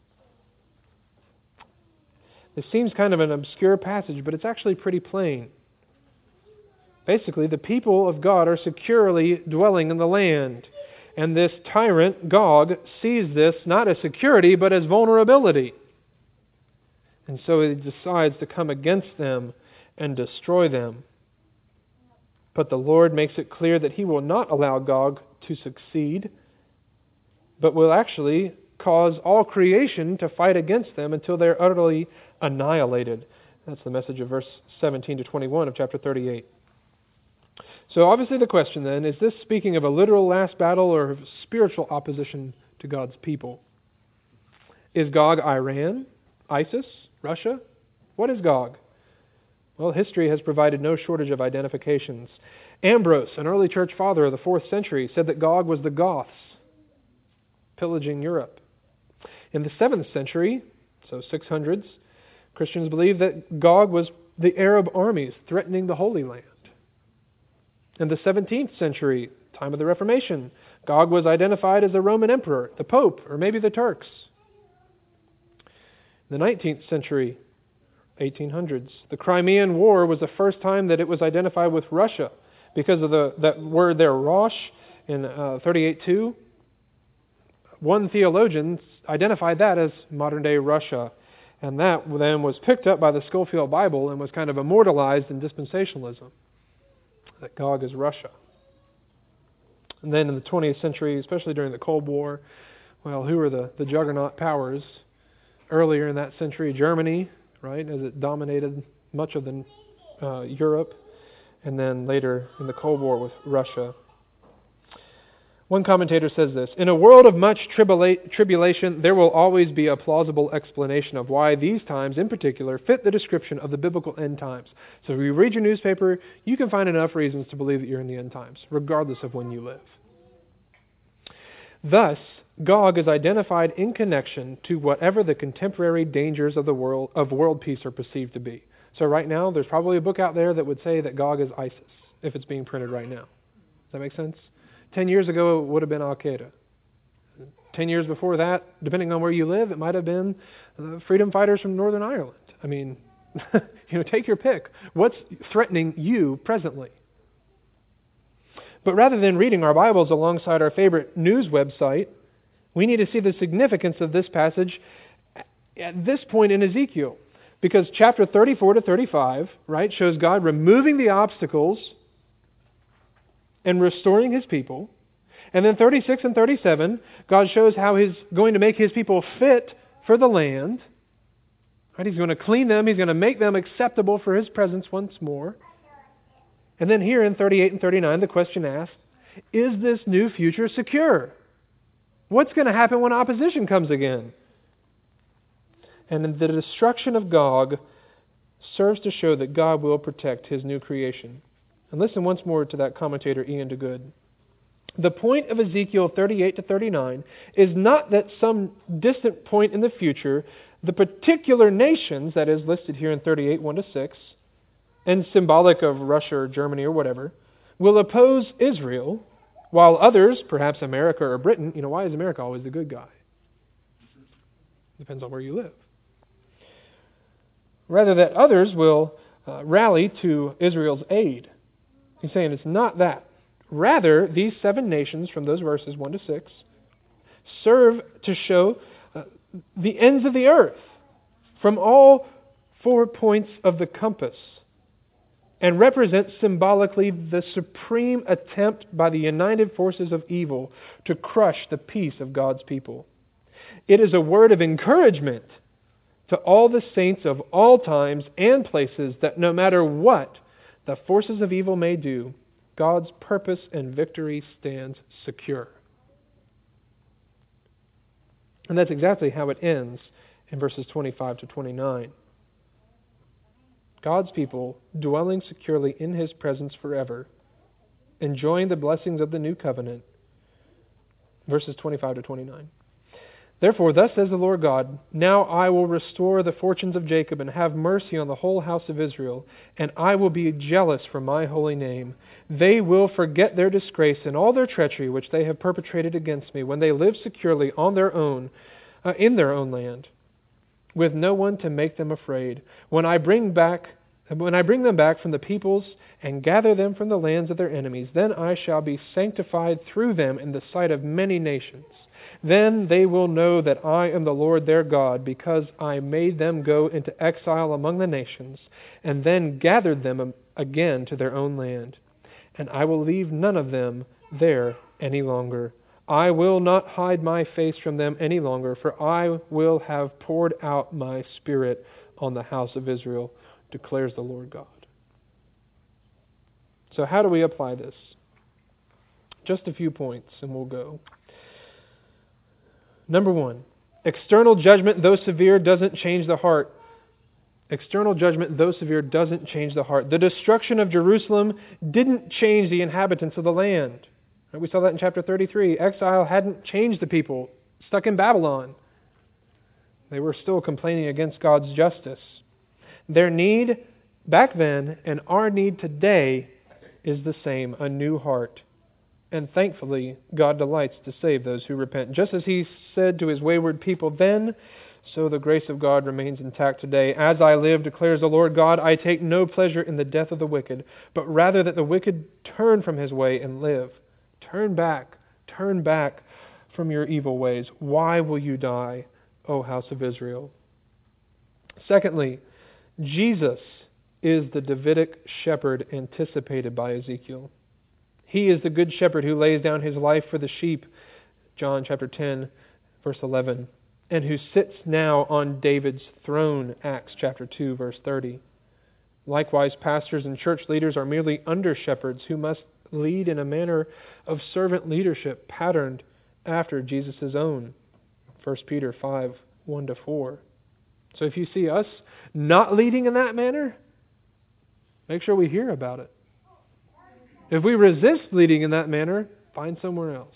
This seems kind of an obscure passage, but it's actually pretty plain. Basically, the people of God are securely dwelling in the land. And this tyrant, Gog, sees this not as security, but as vulnerability. And so he decides to come against them and destroy them. But the Lord makes it clear that He will not allow Gog to succeed, but will actually cause all creation to fight against them until they're utterly annihilated. That's the message of verse seventeen to twenty-one of chapter thirty-eight. So obviously the question then, is this speaking of a literal last battle or of spiritual opposition to God's people? Is Gog Iran, ISIS, Russia? What is Gog? Well, history has provided no shortage of identifications. Ambrose, an early church father of the fourth century, said that Gog was the Goths, pillaging Europe. In the seventh century, so six hundreds, Christians believed that Gog was the Arab armies threatening the Holy Land. In the seventeenth century, time of the Reformation, Gog was identified as a Roman emperor, the Pope, or maybe the Turks. In the nineteenth century, eighteen hundreds, the Crimean War was the first time that it was identified with Russia because of the that word there, Rosh, in uh, thirty-eight two. One theologian identified that as modern-day Russia, and that then was picked up by the Scofield Bible and was kind of immortalized in dispensationalism. That Gog is Russia. And then in the twentieth century, especially during the Cold War, well, who were the, the juggernaut powers? Earlier in that century, Germany, right, as it dominated much of the uh, Europe, and then later in the Cold War with Russia. One commentator says this, in a world of much tribula- tribulation, there will always be a plausible explanation of why these times in particular fit the description of the biblical end times. So if you read your newspaper, you can find enough reasons to believe that you're in the end times, regardless of when you live. Thus, Gog is identified in connection to whatever the contemporary dangers of the world of world peace are perceived to be. So right now, there's probably a book out there that would say that Gog is ISIS, if it's being printed right now. that make sense? Ten years ago, it would have been Al-Qaeda. Ten years before that, depending on where you live, it might have been the freedom fighters from Northern Ireland. I mean, you know, take your pick. What's threatening you presently? But rather than reading our Bibles alongside our favorite news website, we need to see the significance of this passage at this point in Ezekiel. Because chapter thirty-four to thirty-five, right, shows God removing the obstacles and restoring His people. And then thirty-six and thirty-seven, God shows how He's going to make His people fit for the land. Right? He's going to clean them. He's going to make them acceptable for His presence once more. And then here in thirty-eight and thirty-nine, the question asked, is this new future secure? What's going to happen when opposition comes again? And the destruction of Gog serves to show that God will protect His new creation. And listen once more to that commentator, Ian DeGood. The point of Ezekiel thirty-eight to thirty-nine is not that some distant point in the future, the particular nations, that is listed here in thirty-eight, one to six, and symbolic of Russia or Germany or whatever, will oppose Israel, while others, perhaps America or Britain, you know, why is America always the good guy? Depends on where you live. Rather that others will uh, rally to Israel's aid. He's saying it's not that. Rather, these seven nations from those verses one to six serve to show uh, the ends of the earth from all four points of the compass and represent symbolically the supreme attempt by the united forces of evil to crush the peace of God's people. It is a word of encouragement to all the saints of all times and places that no matter what the forces of evil may do, God's purpose and victory stands secure. And that's exactly how it ends in verses twenty-five to twenty-nine. God's people dwelling securely in His presence forever, enjoying the blessings of the new covenant. Verses twenty-five to twenty-nine. Therefore, thus says the Lord God, now I will restore the fortunes of Jacob and have mercy on the whole house of Israel, and I will be jealous for my holy name. They will forget their disgrace and all their treachery which they have perpetrated against me when they live securely on their own, uh, in their own land, with no one to make them afraid. When I bring back, when I bring them back from the peoples and gather them from the lands of their enemies, then I shall be sanctified through them in the sight of many nations. Then they will know that I am the Lord their God, because I made them go into exile among the nations, and then gathered them again to their own land. And I will leave none of them there any longer. I will not hide my face from them any longer, for I will have poured out my Spirit on the house of Israel, declares the Lord God. So how do we apply this? Just a few points, and we'll go. Number one, external judgment, though severe, doesn't change the heart. External judgment, though severe, doesn't change the heart. The destruction of Jerusalem didn't change the inhabitants of the land. We saw that in chapter thirty-three. Exile hadn't changed the people stuck in Babylon. They were still complaining against God's justice. Their need back then and our need today is the same, a new heart. And thankfully, God delights to save those who repent. Just as He said to His wayward people then, so the grace of God remains intact today. As I live, declares the Lord God, I take no pleasure in the death of the wicked, but rather that the wicked turn from his way and live. Turn back, turn back from your evil ways. Why will you die, O house of Israel? Secondly, Jesus is the Davidic shepherd anticipated by Ezekiel. He is the good shepherd who lays down His life for the sheep, John chapter ten, verse eleven, and who sits now on David's throne, Acts chapter two, verse thirty. Likewise, pastors and church leaders are merely under-shepherds who must lead in a manner of servant leadership patterned after Jesus' own, First Peter five, one to four. So if you see us not leading in that manner, make sure we hear about it. If we resist leading in that manner, find somewhere else.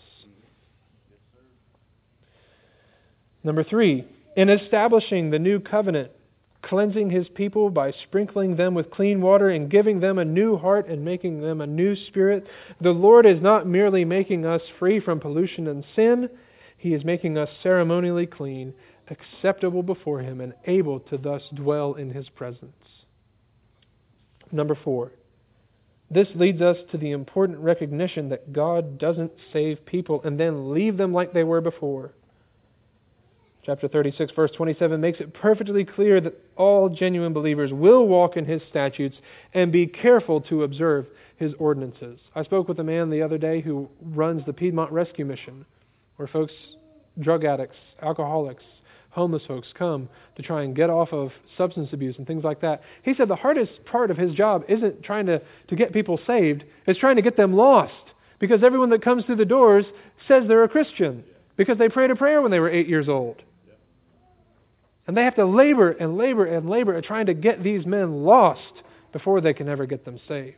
Number three, in establishing the new covenant, cleansing His people by sprinkling them with clean water and giving them a new heart and making them a new spirit. The Lord is not merely making us free from pollution and sin. He is making us ceremonially clean, acceptable before Him, and able to thus dwell in His presence. Number four. This leads us to the important recognition that God doesn't save people and then leave them like they were before. Chapter thirty-six, verse twenty-seven makes it perfectly clear that all genuine believers will walk in His statutes and be careful to observe His ordinances. I spoke with a man the other day who runs the Piedmont Rescue Mission, where folks, drug addicts, alcoholics, homeless folks come to try and get off of substance abuse and things like that. He said the hardest part of his job isn't trying to, to get people saved, it's trying to get them lost. Because everyone that comes through the doors says they're a Christian because they prayed a prayer when they were eight years old. And they have to labor and labor and labor at trying to get these men lost before they can ever get them saved.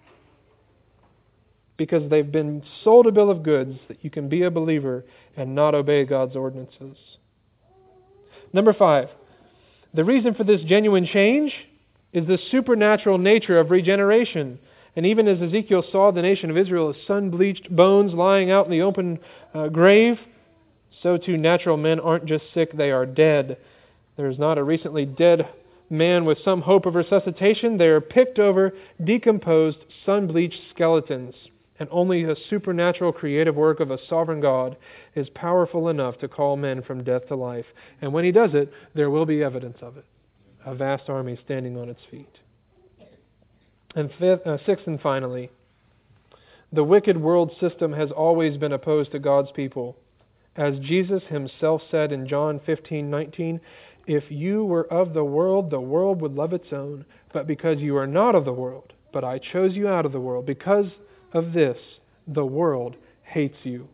Because they've been sold a bill of goods that you can be a believer and not obey God's ordinances. Number five, the reason for this genuine change is the supernatural nature of regeneration. And even as Ezekiel saw the nation of Israel as sun-bleached bones lying out in the open uh, grave, so too natural men aren't just sick, they are dead. There is not a recently dead man with some hope of resuscitation. They are picked over, decomposed, sun-bleached skeletons. And only the supernatural creative work of a sovereign God is powerful enough to call men from death to life. And when He does it, there will be evidence of it. A vast army standing on its feet. And fifth, uh, sixth and finally, the wicked world system has always been opposed to God's people. As Jesus Himself said in John fifteen nineteen, "If you were of the world, the world would love its own. But because you are not of the world, but I chose you out of the world, because of this, the world hates you."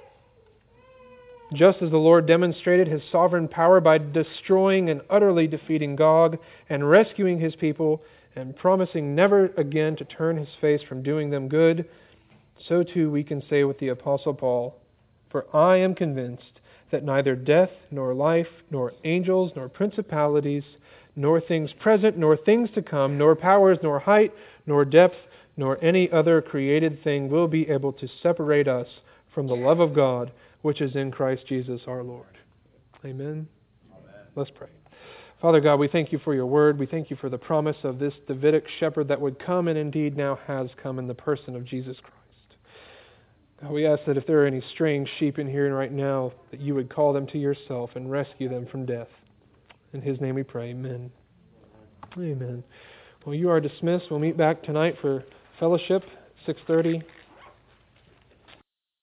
Just as the Lord demonstrated His sovereign power by destroying and utterly defeating Gog and rescuing His people and promising never again to turn His face from doing them good, so too we can say with the Apostle Paul, "For I am convinced that neither death, nor life, nor angels, nor principalities, nor things present, nor things to come, nor powers, nor height, nor depth, nor any other created thing will be able to separate us from the love of God, which is in Christ Jesus our Lord." Amen. Amen. Let's pray. Father God, we thank You for Your word. We thank You for the promise of this Davidic shepherd that would come and indeed now has come in the person of Jesus Christ. God, we ask that if there are any straying sheep in here right now, that You would call them to Yourself and rescue them from death. In His name we pray. Amen. Amen. Well, you are dismissed. We'll meet back tonight for fellowship, six thirty.